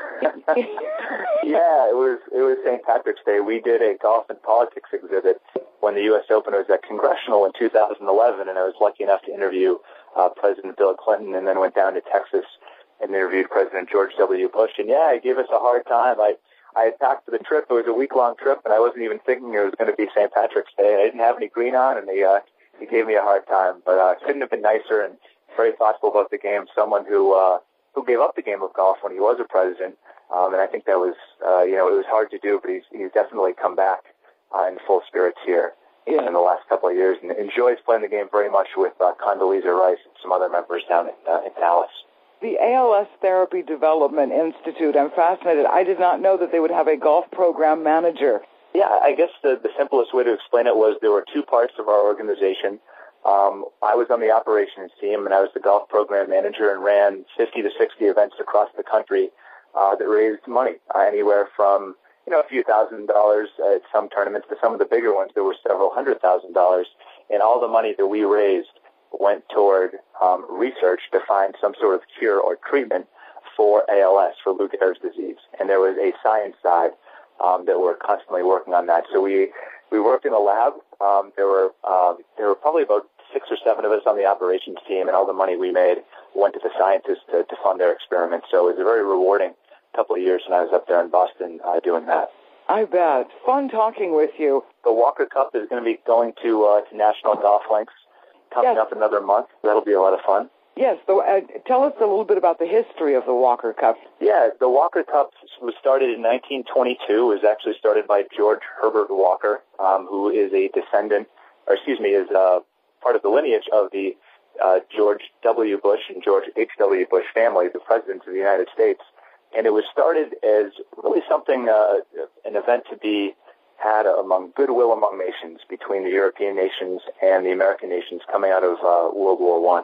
Yeah, it was it was Saint Patrick's Day. We did a golf and politics exhibit when the U S Open was at Congressional in two thousand eleven, and I was lucky enough to interview uh, President Bill Clinton, and then went down to Texas and interviewed President George W. Bush. And yeah, he gave us a hard time. I I had packed for the trip. It was a week long trip, and I wasn't even thinking it was going to be Saint Patrick's Day. And I didn't have any green on, and he uh, he gave me a hard time. But uh, couldn't have been nicer, and very thoughtful about the game. Someone who uh, who gave up the game of golf when he was a president. Um, and I think that was, uh, you know, it was hard to do, but he's, he's definitely come back uh, in full spirits here yeah. in the last couple of years, and enjoys playing the game very much with uh, Condoleezza Rice and some other members down in, uh, in Dallas. The A L S Therapy Development Institute, I'm fascinated. I did not know that they would have a golf program manager. Yeah, I guess the, the simplest way to explain it was there were two parts of our organization. Um, I was on the operations team, and I was the golf program manager and ran fifty to sixty events across the country Uh, that raised money, uh, anywhere from, you know, a few thousand dollars at some tournaments to some of the bigger ones that were several hundred thousand dollars. And all the money that we raised went toward um, research to find some sort of cure or treatment for A L S, for Lou Gehrig's disease. And there was a science side um, that we're constantly working on that. So we, we worked in a lab. Um, there were um, there were probably about six or seven of us on the operations team, and all the money we made went to the scientists to, to fund their experiments. So it was a very rewarding couple of years when I was up there in Boston uh, doing that. I bet. Fun talking with you. The Walker Cup is going to be going to, uh, to National Golf Links coming yes. up in another month. That'll be a lot of fun. Yes. The, uh, tell us a little bit about the history of the Walker Cup. Yeah, the Walker Cup was started in nineteen twenty-two. It was actually started by George Herbert Walker, um, who is a descendant, or excuse me, is uh, part of the lineage of the uh, George W. Bush and George H W. Bush family, the presidents of the United States. And it was started as really something, uh, an event to be had among goodwill among nations between the European nations and the American nations coming out of uh, World War One.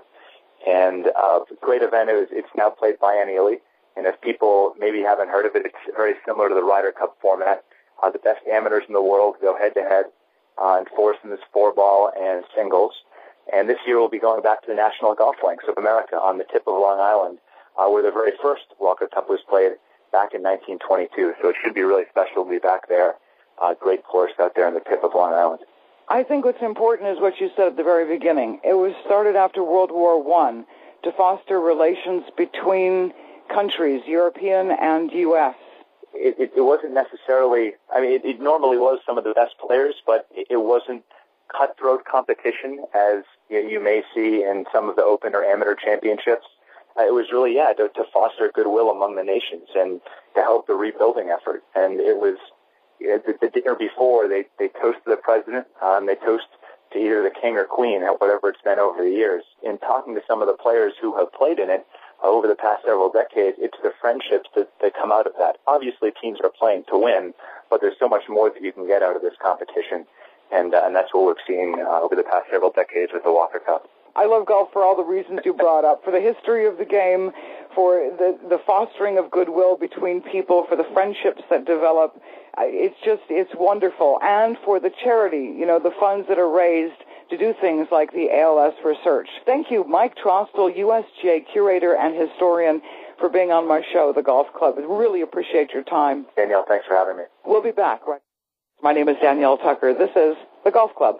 And uh, great event. It was, it's now played biennially. And if people maybe haven't heard of it, it's very similar to the Ryder Cup format. Uh, the best amateurs in the world go head-to-head uh, in foursomes, four-ball, and singles. And this year we'll be going back to the National Golf Links of America on the tip of Long Island, Uh, where the very first Walker Cup was played back in nineteen twenty-two. So it should be really special to be back there. Uh, great course out there on the tip of Long Island. I think what's important is what you said at the very beginning. It was started after World War One to foster relations between countries, European and U S It, it, it wasn't necessarily, I mean, it, it normally was some of the best players, but it, it wasn't cutthroat competition as you, you may see in some of the open or amateur championships. It was really, yeah, to, to foster goodwill among the nations and to help the rebuilding effort. And it was, you know, the, the dinner before, they, they toasted the president, um, they toast to either the king or queen, whatever it's been over the years. In talking to some of the players who have played in it uh, over the past several decades, it's the friendships that, that come out of that. Obviously, teams are playing to win, but there's so much more that you can get out of this competition, and uh, and that's what we've seen uh, over the past several decades with the Walker Cup. I love golf for all the reasons you brought up, for the history of the game, for the, the fostering of goodwill between people, for the friendships that develop. It's just, it's wonderful. And for the charity, you know, the funds that are raised to do things like the A L S research. Thank you, Mike Trostel, U S G A curator and historian, for being on my show, The Golf Club. I really appreciate your time. Danielle, thanks for having me. We'll be back. Right. My name is Danielle Tucker. This is The Golf Club.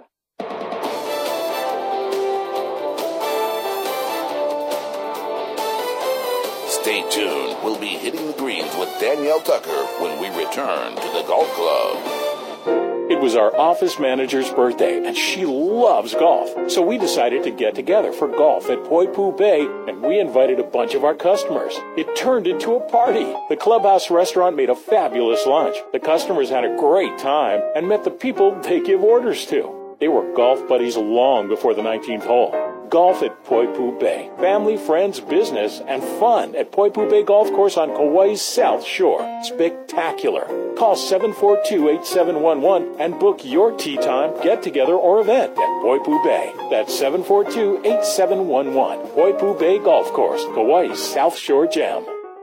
Stay tuned. We'll be hitting the greens with Danielle Tucker when we return to the Golf Club. It was our office manager's birthday, and she loves golf. So we decided to get together for golf at Poipu Bay, and we invited a bunch of our customers. It turned into a party. The Clubhouse restaurant made a fabulous lunch. The customers had a great time and met the people they give orders to. They were golf buddies long before the nineteenth hole. Golf at Poipu Bay. Family, friends, business, and fun at Poipu Bay Golf Course on Kauai's South Shore. Spectacular. Call seven four two, eight seven one one and book your tee time, get-together, or event at Poipu Bay. That's seven four two, eight seven one one. Poipu Bay Golf Course, Kauai's South Shore Gem.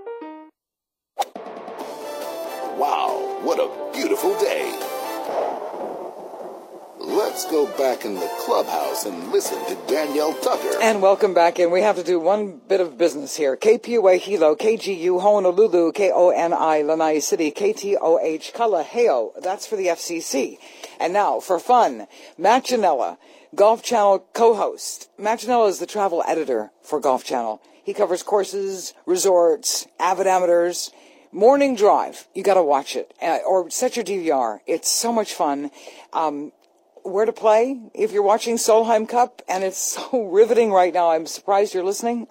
Wow, what a beautiful day. Let's go back in the clubhouse and listen to Danielle Tucker. And welcome back in. We have to do one bit of business here. K P U A Hilo, K G U Honolulu, K O N I Lanai City, K T O H Kalaheo. That's for the F C C. And now, for fun, Matt Janella, Golf Channel co-host. Matt Janella is the travel editor for Golf Channel. He covers courses, resorts, avid amateurs. Morning Drive. You got to watch it. Uh, or set your D V R. It's so much fun. Um... Where to play if you're watching Solheim Cup, and it's so riveting right now. I'm surprised you're listening.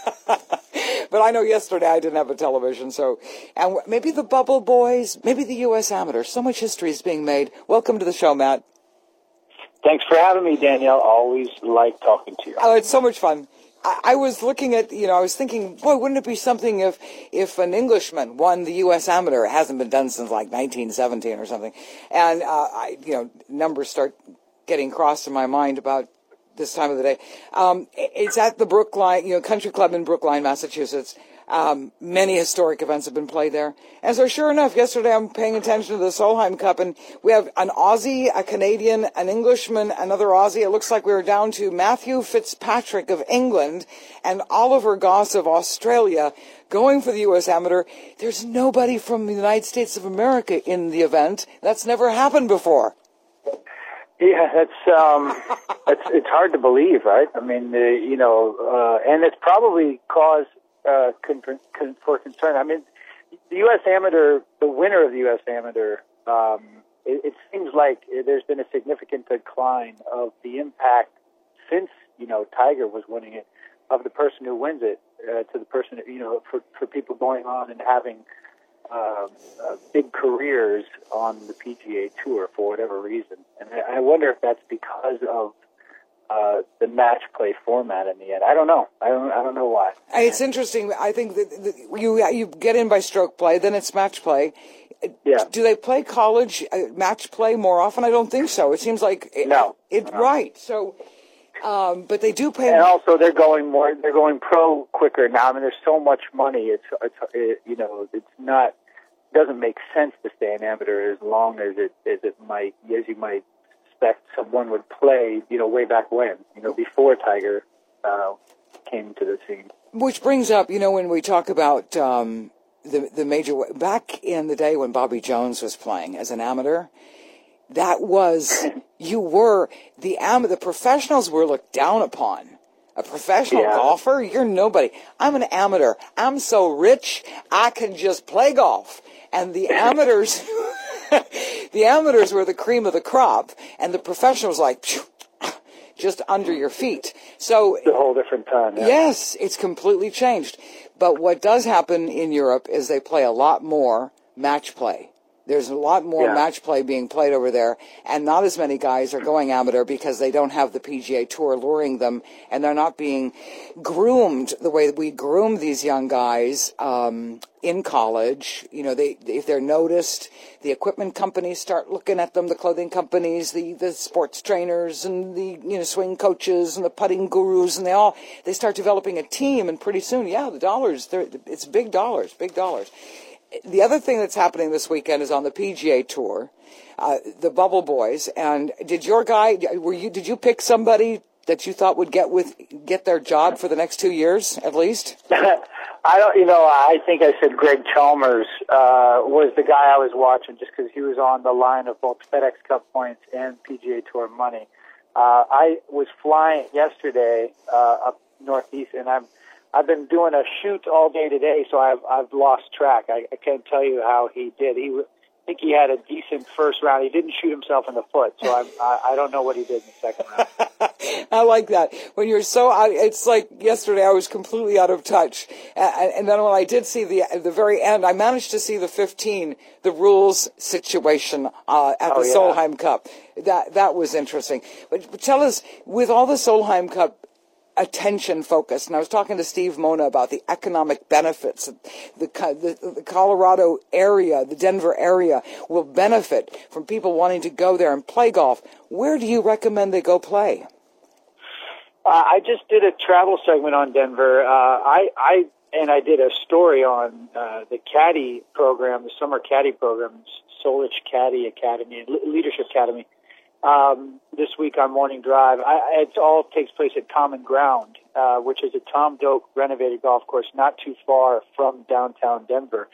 But I know yesterday I didn't have a television, so, and maybe the Bubble Boys, maybe the U S Amateur. So much history is being made. Welcome to the show, Matt. Thanks for having me, Danielle. Always like talking to you. Oh, it's so much fun. I was looking at, you know, I was thinking, boy, wouldn't it be something if if an Englishman won the U S Amateur? It hasn't been done since like nineteen seventeen or something. And, uh, I, you know, numbers start getting crossed in my mind about this time of the day. Um, it's at the Brookline, you know, Country Club in Brookline, Massachusetts. Um, many historic events have been played there. And so sure enough, yesterday I'm paying attention to the Solheim Cup, and we have an Aussie, a Canadian, an Englishman, another Aussie. It looks like we were down to Matthew Fitzpatrick of England and Oliver Goss of Australia going for the U S Amateur. There's nobody from the United States of America in the event. That's never happened before. Yeah, that's um, it's it's hard to believe, right? I mean, uh, you know, uh, and it's probably caused uh, con- con- for concern. I mean, the U S Amateur, the winner of the U S Amateur, um, it, it seems like there's been a significant decline of the impact since, you know, Tiger was winning it, of the person who wins it uh, to the person, you know, for for people going on and having Uh, uh, big careers on the P G A Tour for whatever reason. And I, I wonder if that's because of uh, the match play format in the end. I don't know. I don't I don't know why. It's interesting. I think that you you get in by stroke play, then it's match play. Yeah. Do they play college uh, match play more often? I don't think so. It seems like it, no. It no. right. So, um, but they do play. And also, they're going more. They're going pro quicker now. I mean, there's so much money. It's it's it, you know, it's not. Doesn't make sense to stay an amateur as long as it as it might as you might expect someone would play, you know, way back when, you know, before Tiger uh, came to the scene. Which brings up, you know, when we talk about um, the the major back in the day when Bobby Jones was playing as an amateur, that was you were the am the professionals were looked down upon. A professional yeah. golfer, you're nobody. I'm an amateur. I'm so rich, I can just play golf. And the amateurs, the amateurs were the cream of the crop, and the professionals like just under your feet. So it's a whole different time. Yeah. Yes, it's completely changed. But what does happen in Europe is they play a lot more match play. There's a lot more Yeah. match play being played over there, and not as many guys are going amateur because they don't have the P G A Tour luring them, and they're not being groomed the way that we groom these young guys um, in college. You know, they if they're noticed, the equipment companies start looking at them, the clothing companies, the, the sports trainers, and the you know swing coaches and the putting gurus, and they all they start developing a team, and pretty soon, yeah, the dollars, they're- it's big dollars, big dollars. The other thing that's happening this weekend is on the P G A Tour, uh, the Bubble Boys. And did your guy, were you, did you pick somebody that you thought would get with get their job for the next two years at least? I don't, you know, I think I said Greg Chalmers uh, was the guy I was watching just because he was on the line of both FedEx Cup points and P G A Tour money. Uh, I was flying yesterday uh, up northeast, and I'm I've been doing a shoot all day today, so I've I've lost track. I, I can't tell you how he did. He, I think he had a decent first round. He didn't shoot himself in the foot, so I'm, I I don't know what he did in the second round. I like that. When you're so out, it's like yesterday I was completely out of touch. And, and then when I did see the the very end, I managed to see the fifteen, the rules situation uh, at Oh, the yeah. Solheim Cup. That that was interesting. But, but tell us, with all the Solheim Cup attention focused, and I was talking to Steve Mona about the economic benefits. The, the, the Colorado area, the Denver area, will benefit from people wanting to go there and play golf. Where do you recommend they go play? Uh, I just did a travel segment on Denver. Uh, I, I and I did a story on uh, the caddy program, the summer caddy program, Solich Caddy Academy, Le- Leadership Academy. Um, this week on Morning Drive, I, it all takes place at Common Ground, uh, which is a Tom Doak renovated golf course not too far from downtown Denver.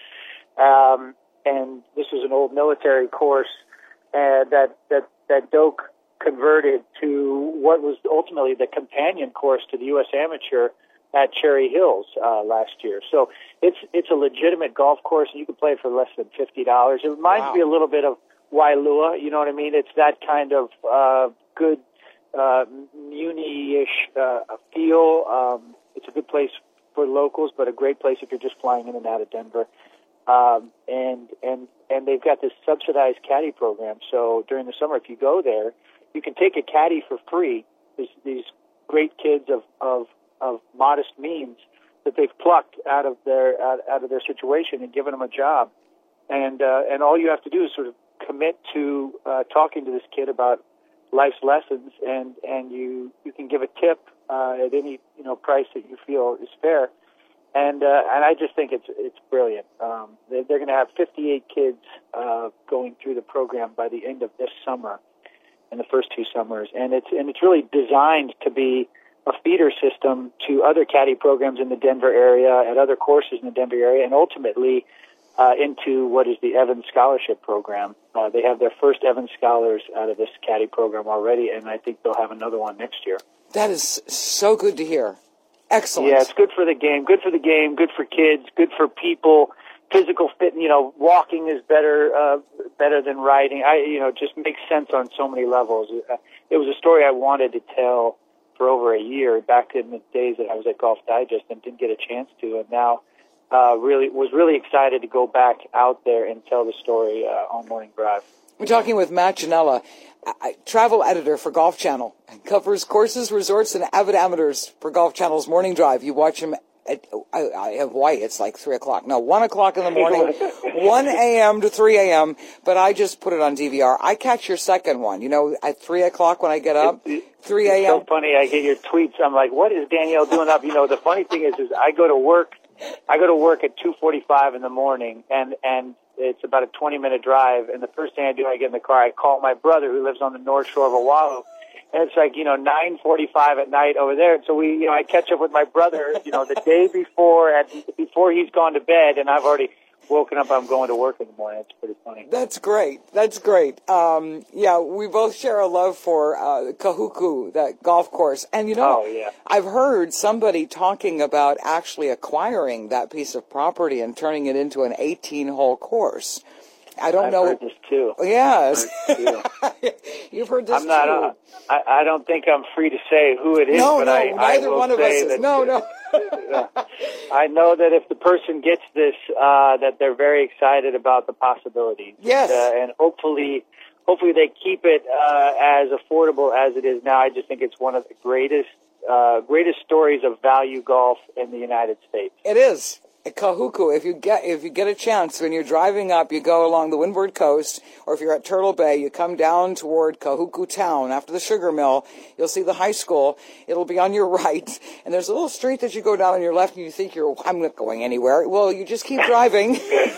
Um, and this is an old military course uh, that that that Doak converted to what was ultimately the companion course to the U S Amateur at Cherry Hills uh, last year. So it's it's a legitimate golf course, and you can play it for less than fifty dollars. It reminds Wow. me a little bit of Wailua, you know what I mean? It's that kind of uh, good uh, Muni-ish uh, feel. Um, it's a good place for locals, but a great place if you're just flying in and out of Denver. Um, and and and they've got this subsidized caddy program. So during the summer, if you go there, you can take a caddy for free. There's these great kids of, of, of modest means that they've plucked out of their out, out of their situation and given them a job. And uh, and all you have to do is sort of commit to uh, talking to this kid about life's lessons, and, and you, you can give a tip uh, at any you know price that you feel is fair. And uh, and I just think it's it's brilliant. Um, they're they're going to have fifty-eight kids uh, going through the program by the end of this summer, in the first two summers, and it's and it's really designed to be a feeder system to other caddy programs in the Denver area, at other courses in the Denver area, and ultimately uh, into what is the Evans Scholarship Program. Uh, they have their first Evans Scholars out of this caddy program already, and I think they'll have another one next year. That is so good to hear. Excellent. Yeah, it's good for the game, good for the game, good for kids, good for people. Physical fit, you know, walking is better, uh, better than riding. I, you know, it just makes sense on so many levels. It was a story I wanted to tell for over a year back in the days that I was at Golf Digest and didn't get a chance to, and now uh, really was really excited to go back out there and tell the story uh, on Morning Drive. We're talking with Matt Ginella, a travel editor for Golf Channel, and covers courses, resorts, and avid amateurs for Golf Channel's Morning Drive. You watch him at I, I have Hawaii. It's like three o'clock. No, one o'clock in the morning, one a.m. to three a.m. But I just put it on D V R. I catch your second one. You know, at three o'clock when I get up, three a.m. It's so funny. I get your tweets. I'm like, what is Danielle doing up? You know, the funny thing is, is I go to work. I go to work at two forty-five in the morning, and and it's about a twenty minute drive. And the first thing I do, I get in the car, I call my brother who lives on the North Shore of Oahu. And it's like, you know, nine forty-five at night over there. So we, you know, I catch up with my brother, you know, the day before, at, before he's gone to bed, and I've already woken up. I'm going to work in the morning. It's pretty funny. That's great. That's great. Um, yeah, we both share a love for uh, Kahuku, that golf course. And, you know, oh, yeah. I've heard somebody talking about actually acquiring that piece of property and turning it into an eighteen-hole course. I don't I've know. Heard this too. Yes. I've heard this too. You've heard this I'm not, too. Uh, I, I don't think I'm free to say who it is, no, but no, I, neither I will one of us say is. that No, no. I know that if the person gets this, uh, that they're very excited about the possibilities. Yes. Uh, and hopefully, hopefully they keep it uh, as affordable as it is now. I just think it's one of the greatest, uh, greatest stories of value golf in the United States. It is. At Kahuku, if you get if you get a chance, when you're driving up, you go along the Windward Coast, or if you're at Turtle Bay, you come down toward Kahuku Town after the sugar mill. You'll see the high school. It'll be on your right, and there's a little street that you go down on your left, and you think you're I'm not going anywhere. Well, you just keep driving,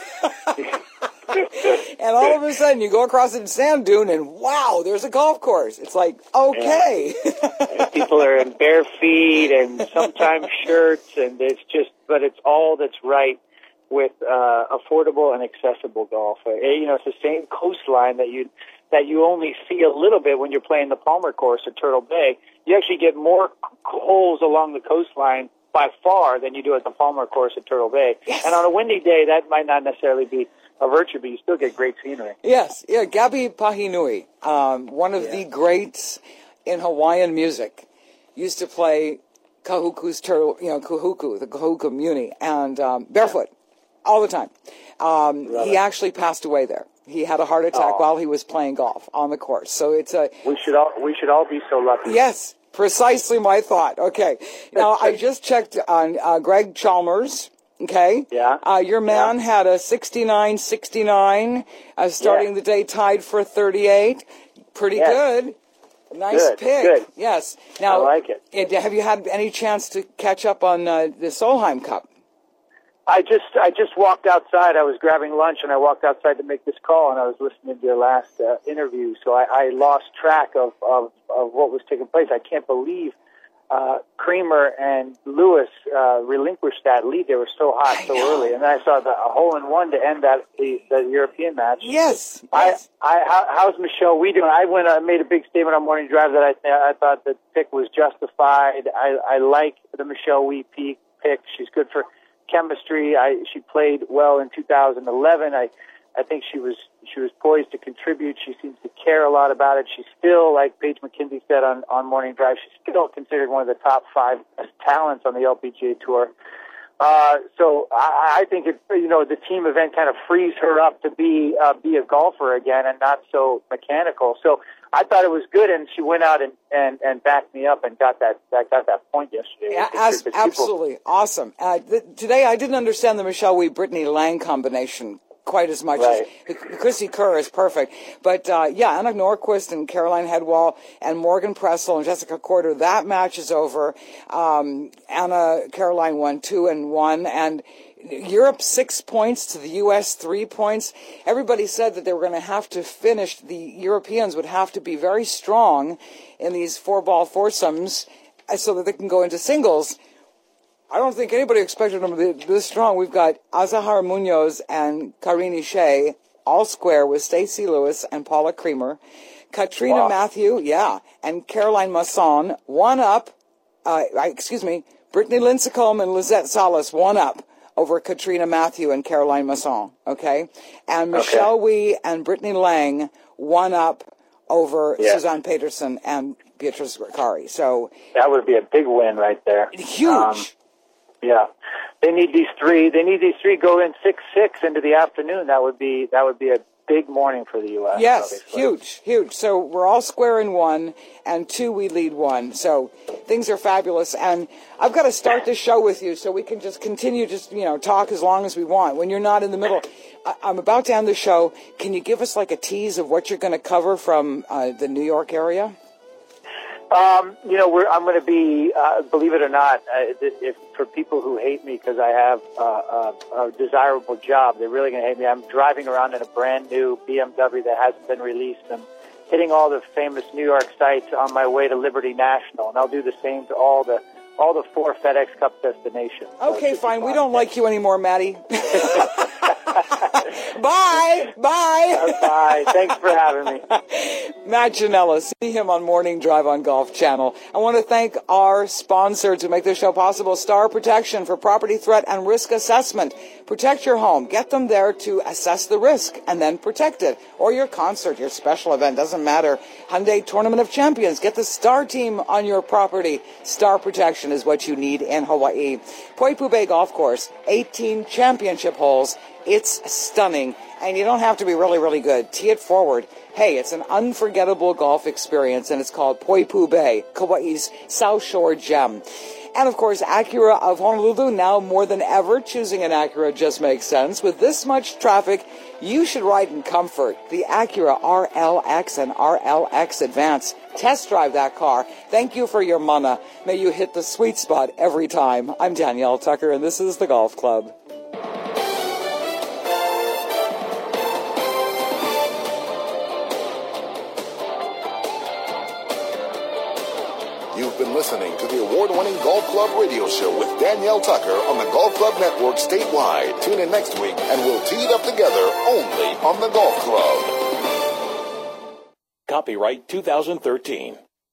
and all of a sudden you go across a sand dune, and wow, there's a golf course. It's like okay. Yeah. People are in bare feet and sometimes shirts, and it's just. But it's all that's right with uh, affordable and accessible golf. Uh, you know, it's the same coastline that you that you only see a little bit when you're playing the Palmer course at Turtle Bay. You actually get more holes along the coastline by far than you do at the Palmer course at Turtle Bay. Yes. And on a windy day, that might not necessarily be a virtue, but you still get great scenery. Yes, yeah. Gabi Pahinui, um, one of yeah. the greats in Hawaiian music, used to play Kahuku's turtle, you know, Kahuku, the Kahuku Muni, and um, barefoot all the time. Um, he actually passed away there. He had a heart attack oh. while he was playing golf on the course. So it's a. We should all we should all be so lucky. Yes, precisely my thought. Okay, now I just checked on uh, Greg Chalmers. Okay. Yeah. Uh, your man yeah. had a sixty-nine sixty-nine, uh, starting yeah. the day tied for thirty-eight. Pretty yes. good. Nice good, pick. Good. Yes. Now, I like it. it. Have you had any chance to catch up on uh, the Solheim Cup? I just I just walked outside. I was grabbing lunch, and I walked outside to make this call, and I was listening to your last uh, interview, so I, I lost track of, of, of what was taking place. I can't believe uh, Creamer and Lewis uh, relinquished that lead. They were so hot so early, and then I saw the, a hole-in-one to end that the, the European match. Yes. I, I, how, how's Michelle Wie doing? I went. I made a big statement on Morning Drive that I I thought the pick was justified. I, I like the Michelle Wie pick. She's good for chemistry. I she played well in two thousand eleven. I I think she was she was poised to contribute. She seems to care a lot about it. She's still, like Paige McKenzie said on, on Morning Drive, she's still considered one of the top five best talents on the L P G A Tour. Uh, so I, I think it, you know, the team event kind of frees her up to be uh, be a golfer again and not so mechanical. So I thought it was good, and she went out and, and, and backed me up and got that, that got that point yesterday. Yeah, as, absolutely awesome. Uh, th- today I didn't understand the Michelle Wie Brittany Lang combination quite as much. Right. As Chrissy Kerr is perfect. But, uh, yeah, Anna Norquist and Caroline Headwall and Morgan Pressel and Jessica Corder, that match is over. Um, Anna, Caroline won two and one. And Europe six points to the U S three points. Everybody said that they were going to have to finish, the Europeans would have to be very strong in these four-ball foursomes so that they can go into singles. I don't think anybody expected them to be this strong. We've got Azahar Munoz and Karini Shea, all square with Stacey Lewis and Paula Creamer. Katrina wow. Matthew, yeah, and Caroline Masson, one up, uh, excuse me, Brittany Lincecum and Lizette Salas, one up over Katrina Matthew and Caroline Masson, okay? And Michelle okay. Wie and Brittany Lang, one up over yeah. Suzanne Peterson and Beatrice Ricari. So that would be a big win right there. Huge. Um, Yeah, they need these three. They need these three go in six six into the afternoon. That would be that would be a big morning for the U S. Yes, obviously. huge, huge. So we're all square in one, and two we lead one. So things are fabulous. And I've got to start this show with you, so we can just continue, just you know, talk as long as we want. When you're not in the middle, I- I'm about to end the show. Can you give us like a tease of what you're going to cover from uh, the New York area? Um, you know, we're, I'm going to be, uh, believe it or not, uh, if, if for people who hate me because I have uh, a, a desirable job, they're really going to hate me. I'm driving around in a brand new B M W that hasn't been released. I'm hitting all the famous New York sites on my way to Liberty National, and I'll do the same to all the all the four FedEx Cup destinations. Okay, so fine. We don't like you anymore, Maddie. Bye. Bye. Bye. Thanks for having me. Matt Janella, see him on Morning Drive on Golf Channel. I want to thank our sponsors who make this show possible. Star Protection for property threat and risk assessment. Protect your home. Get them there to assess the risk and then protect it. Or your concert, your special event, doesn't matter. Hyundai Tournament of Champions. Get the Star Team on your property. Star Protection is what you need in Hawaii. Poipu Bay Golf Course, eighteen championship holes. It's stunning, and you don't have to be really, really good. Tee it forward. Hey, it's an unforgettable golf experience, and it's called Poipu Bay, Kauai's South Shore gem. And, of course, Acura of Honolulu, now more than ever, choosing an Acura just makes sense. With this much traffic, you should ride in comfort. The Acura R L X and R L X Advance. Test drive that car. Thank you for your mana. May you hit the sweet spot every time. I'm Danielle Tucker, and this is The Golf Club. You've been listening to the award-winning Golf Club radio show with Danielle Tucker on the Golf Club Network statewide. Tune in next week and we'll tee it up together only on the Golf Club. Copyright two thousand thirteen.